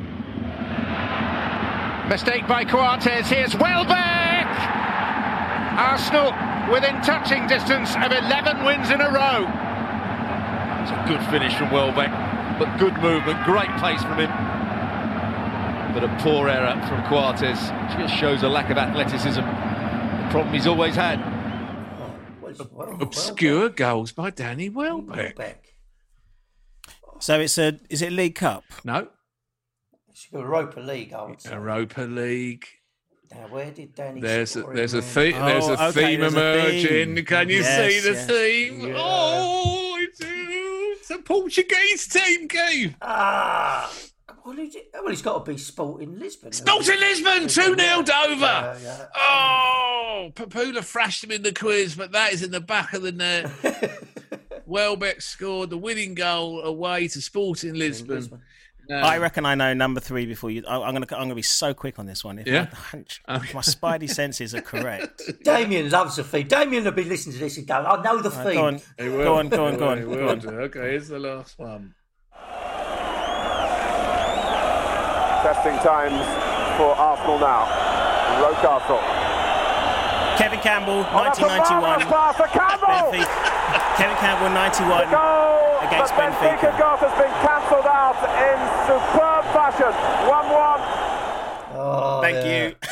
Mistake by Coates. Here's Welbeck. Arsenal within touching distance of eleven wins in a row. It's a good finish from Welbeck, but good movement, great pace from him. But a poor error from Coates. Just shows a lack of athleticism. The problem he's always had. Oh, well, it's well, Obscure goals by Danny Welbeck. Welbeck. So it's a. Is it League Cup? No, It's Europa League, I would say. Europa League. Now, where did Danny There's a, score there's a in theme. Oh, there's a okay, theme there's a emerging. theme. Can you Yes, see the yes. theme? Yeah. Oh, it's a, it's a Portuguese team, Keith. Ah, what is it? Well, it's got to be Sporting Lisbon. Sporting Lisbon, two nil Dover. Yeah, yeah. Oh, Papula thrashed him in the quiz, but that is in the back of the net. Welbeck scored the winning goal away to Sporting Lisbon. Lisbon. No. I reckon I know number three before you. I, I'm gonna. I'm gonna be so quick on this one. If Yeah? my hunch, Okay. if my spidey senses are correct. Damien loves the feed. Damien will be listening to this and going, I know the Right, feed. go on. He will. Go on. Go on. Go on. He Go will on. do. Okay, here's the last one. Testing times for Arsenal now. Rocastle. Kevin Campbell, Oh, that's a nineteen ninety-one. marvellous pass for Campbell! Benfica. Kevin Campbell, ninety-one. Goal Against that Benfica Benfica. got has been cancelled out in superb fashion. one one. Oh, Thank yeah. you.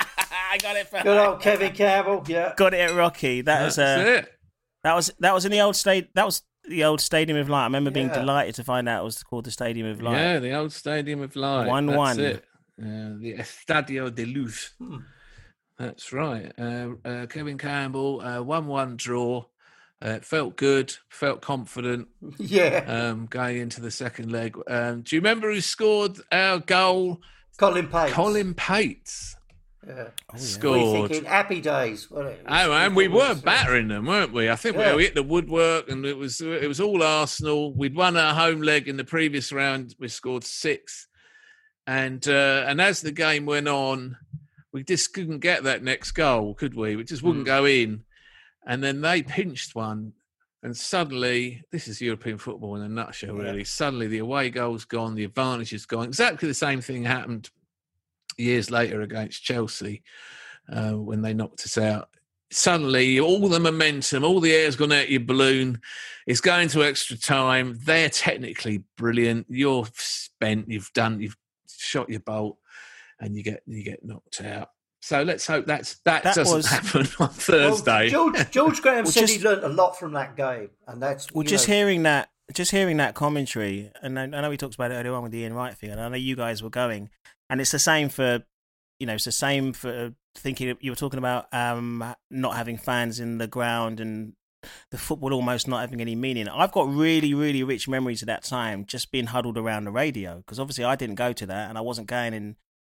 I got it. For Good old Kevin Campbell, yeah. Got it at Rocky. That was That's uh, it. that was that was in the old state. That was the old Stadium of Light. I remember being Yeah. delighted to find out it was called the Stadium of Light. Yeah, the old Stadium of Light. one That's one. it. Uh, the Estadio de Luz. Hmm. That's right. Uh, uh, Kevin Campbell, uh, one one draw. Uh, felt good, felt confident Yeah. um, going into the second leg. Um, do you remember who scored our goal? Colin Pates. Colin Pates Yeah. We scored. thinking happy days, wasn't it? Oh, and we were battering them, weren't we? I think Yeah. we hit the woodwork, and it was it was all Arsenal. We'd won our home leg in the previous round. We scored six, and uh, and as the game went on, we just couldn't get that next goal, could we? We just wouldn't Mm. go in, and then they pinched one, and suddenly this is European football in a nutshell. Yeah. Really, suddenly the away goal's gone, the advantage is gone. Exactly the same thing happened years later against Chelsea uh, when they knocked us out. Suddenly, all the momentum, all the air's gone out your balloon. It's going to extra time. They're technically brilliant. You're spent. You've done. You've shot your bolt, and you get you get knocked out. So let's hope that's that, That doesn't was- happen on Well, Thursday. George, George Graham Well, said just- he learnt a lot from that game, and that's Well, you just know, hearing that, just hearing that commentary, and I, I know we talked about it earlier on with the Ian Wright thing, and I know you guys were going, and it's the same for, you know, it's the same for thinking. You were talking about um, not having fans in the ground and the football almost not having any meaning. I've got really, really rich memories of that time, just being huddled around the radio, because obviously I didn't go to that, and I wasn't going in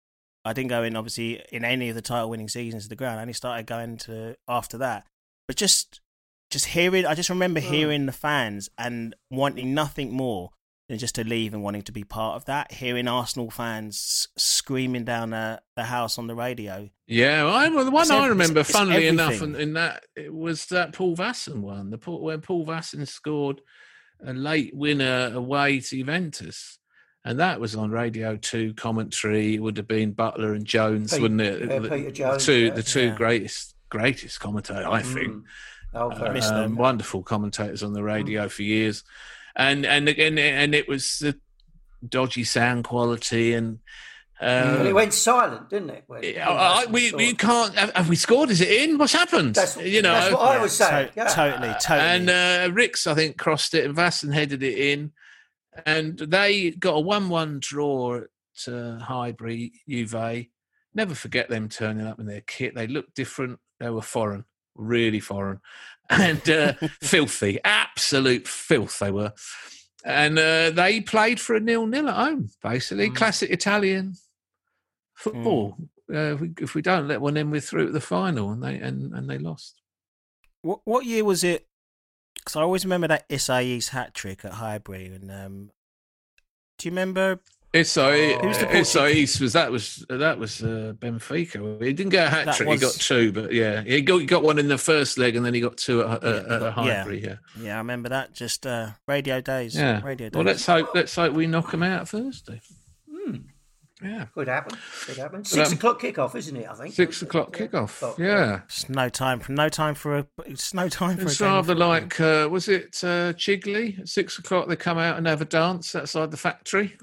I didn't go in obviously in any of the title winning seasons of the ground. I only started going to after that. But just just hearing, I just remember mm. hearing the fans and wanting nothing more than just to leave and wanting to be part of that. Hearing Arsenal fans screaming down the, the house on the radio. Yeah, well, I, well, the one it's I every, remember, it's, funnily it's enough, in, in that it was that Paul Vasson one, the when Paul Vasson scored a late winner away to Juventus. And that was on Radio two commentary. It would have been Butler and Jones, Pete, wouldn't it? Yeah, the, Peter Jones. The two, yeah. the two yeah. greatest, greatest commentators, I think. Mm. Oh, I miss um, them. Wonderful commentators on the radio Mm. for years, and and again, and it was the dodgy sound quality, and um, and it went silent, didn't it? When, I, I, we we can't. Have, have we scored? Is it in? What's happened? That's, you know, that's what I yeah, was saying. to- yeah. Totally, totally. and uh, Ricks, I think, crossed it, and Vasson headed it in. And they got a one-one draw at uh, Highbury, Juve. Never forget them turning up in their kit. They looked different. They were foreign, really foreign, and uh, filthy, absolute filth they were. And uh, they played for a nil-nil at home, basically. Mm. Classic Italian football. Mm. Uh, if, we, if we don't let one in, we're through to the final, and they and, and they lost. What what year was it? Because I always remember that Isai's hat trick at Highbury. And um, do you remember? Isai, Who's the Isai was that was that was uh, Benfica. He didn't get a hat That trick. was- He got two, but yeah, he got he got one in the first leg, and then he got two at, uh, Yeah, at Highbury. Yeah. Yeah, I remember that. Just uh, radio days. yeah, radio days. Well, let's hope let's hope we knock them out Thursday. Hmm. Yeah, Could happen. Could happen. Six um, o'clock kickoff, isn't it? I think six o'clock Yeah. kickoff. Oh, Yeah, It's no time for no time for a. It's no time for it's a. game of rather football. like uh, was it uh, Chigley at six o'clock? They come out and have a dance outside the factory.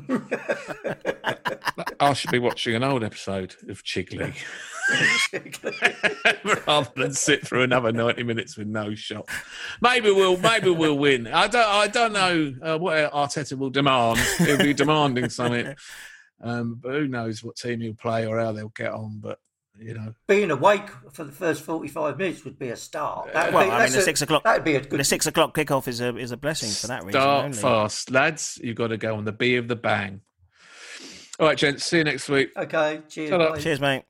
I should be watching an old episode of Chigley rather than sit through another ninety minutes with no shot. Maybe we'll maybe we'll win. I don't I don't know uh, what Arteta will demand. He'll be demanding something, um, but who knows what team he'll play or how they'll get on. But you know, Being awake for the first forty-five minutes would be a start. That'd Well, be, I mean, that's the a- six o'clock. That'd be a good. The six o'clock kickoff is a is a blessing for that reason. start only. fast, lads. You've got to go on the B of the bang. All right, gents. See you next week. Okay. Cheers. Ta-ra. bye. Cheers, mate.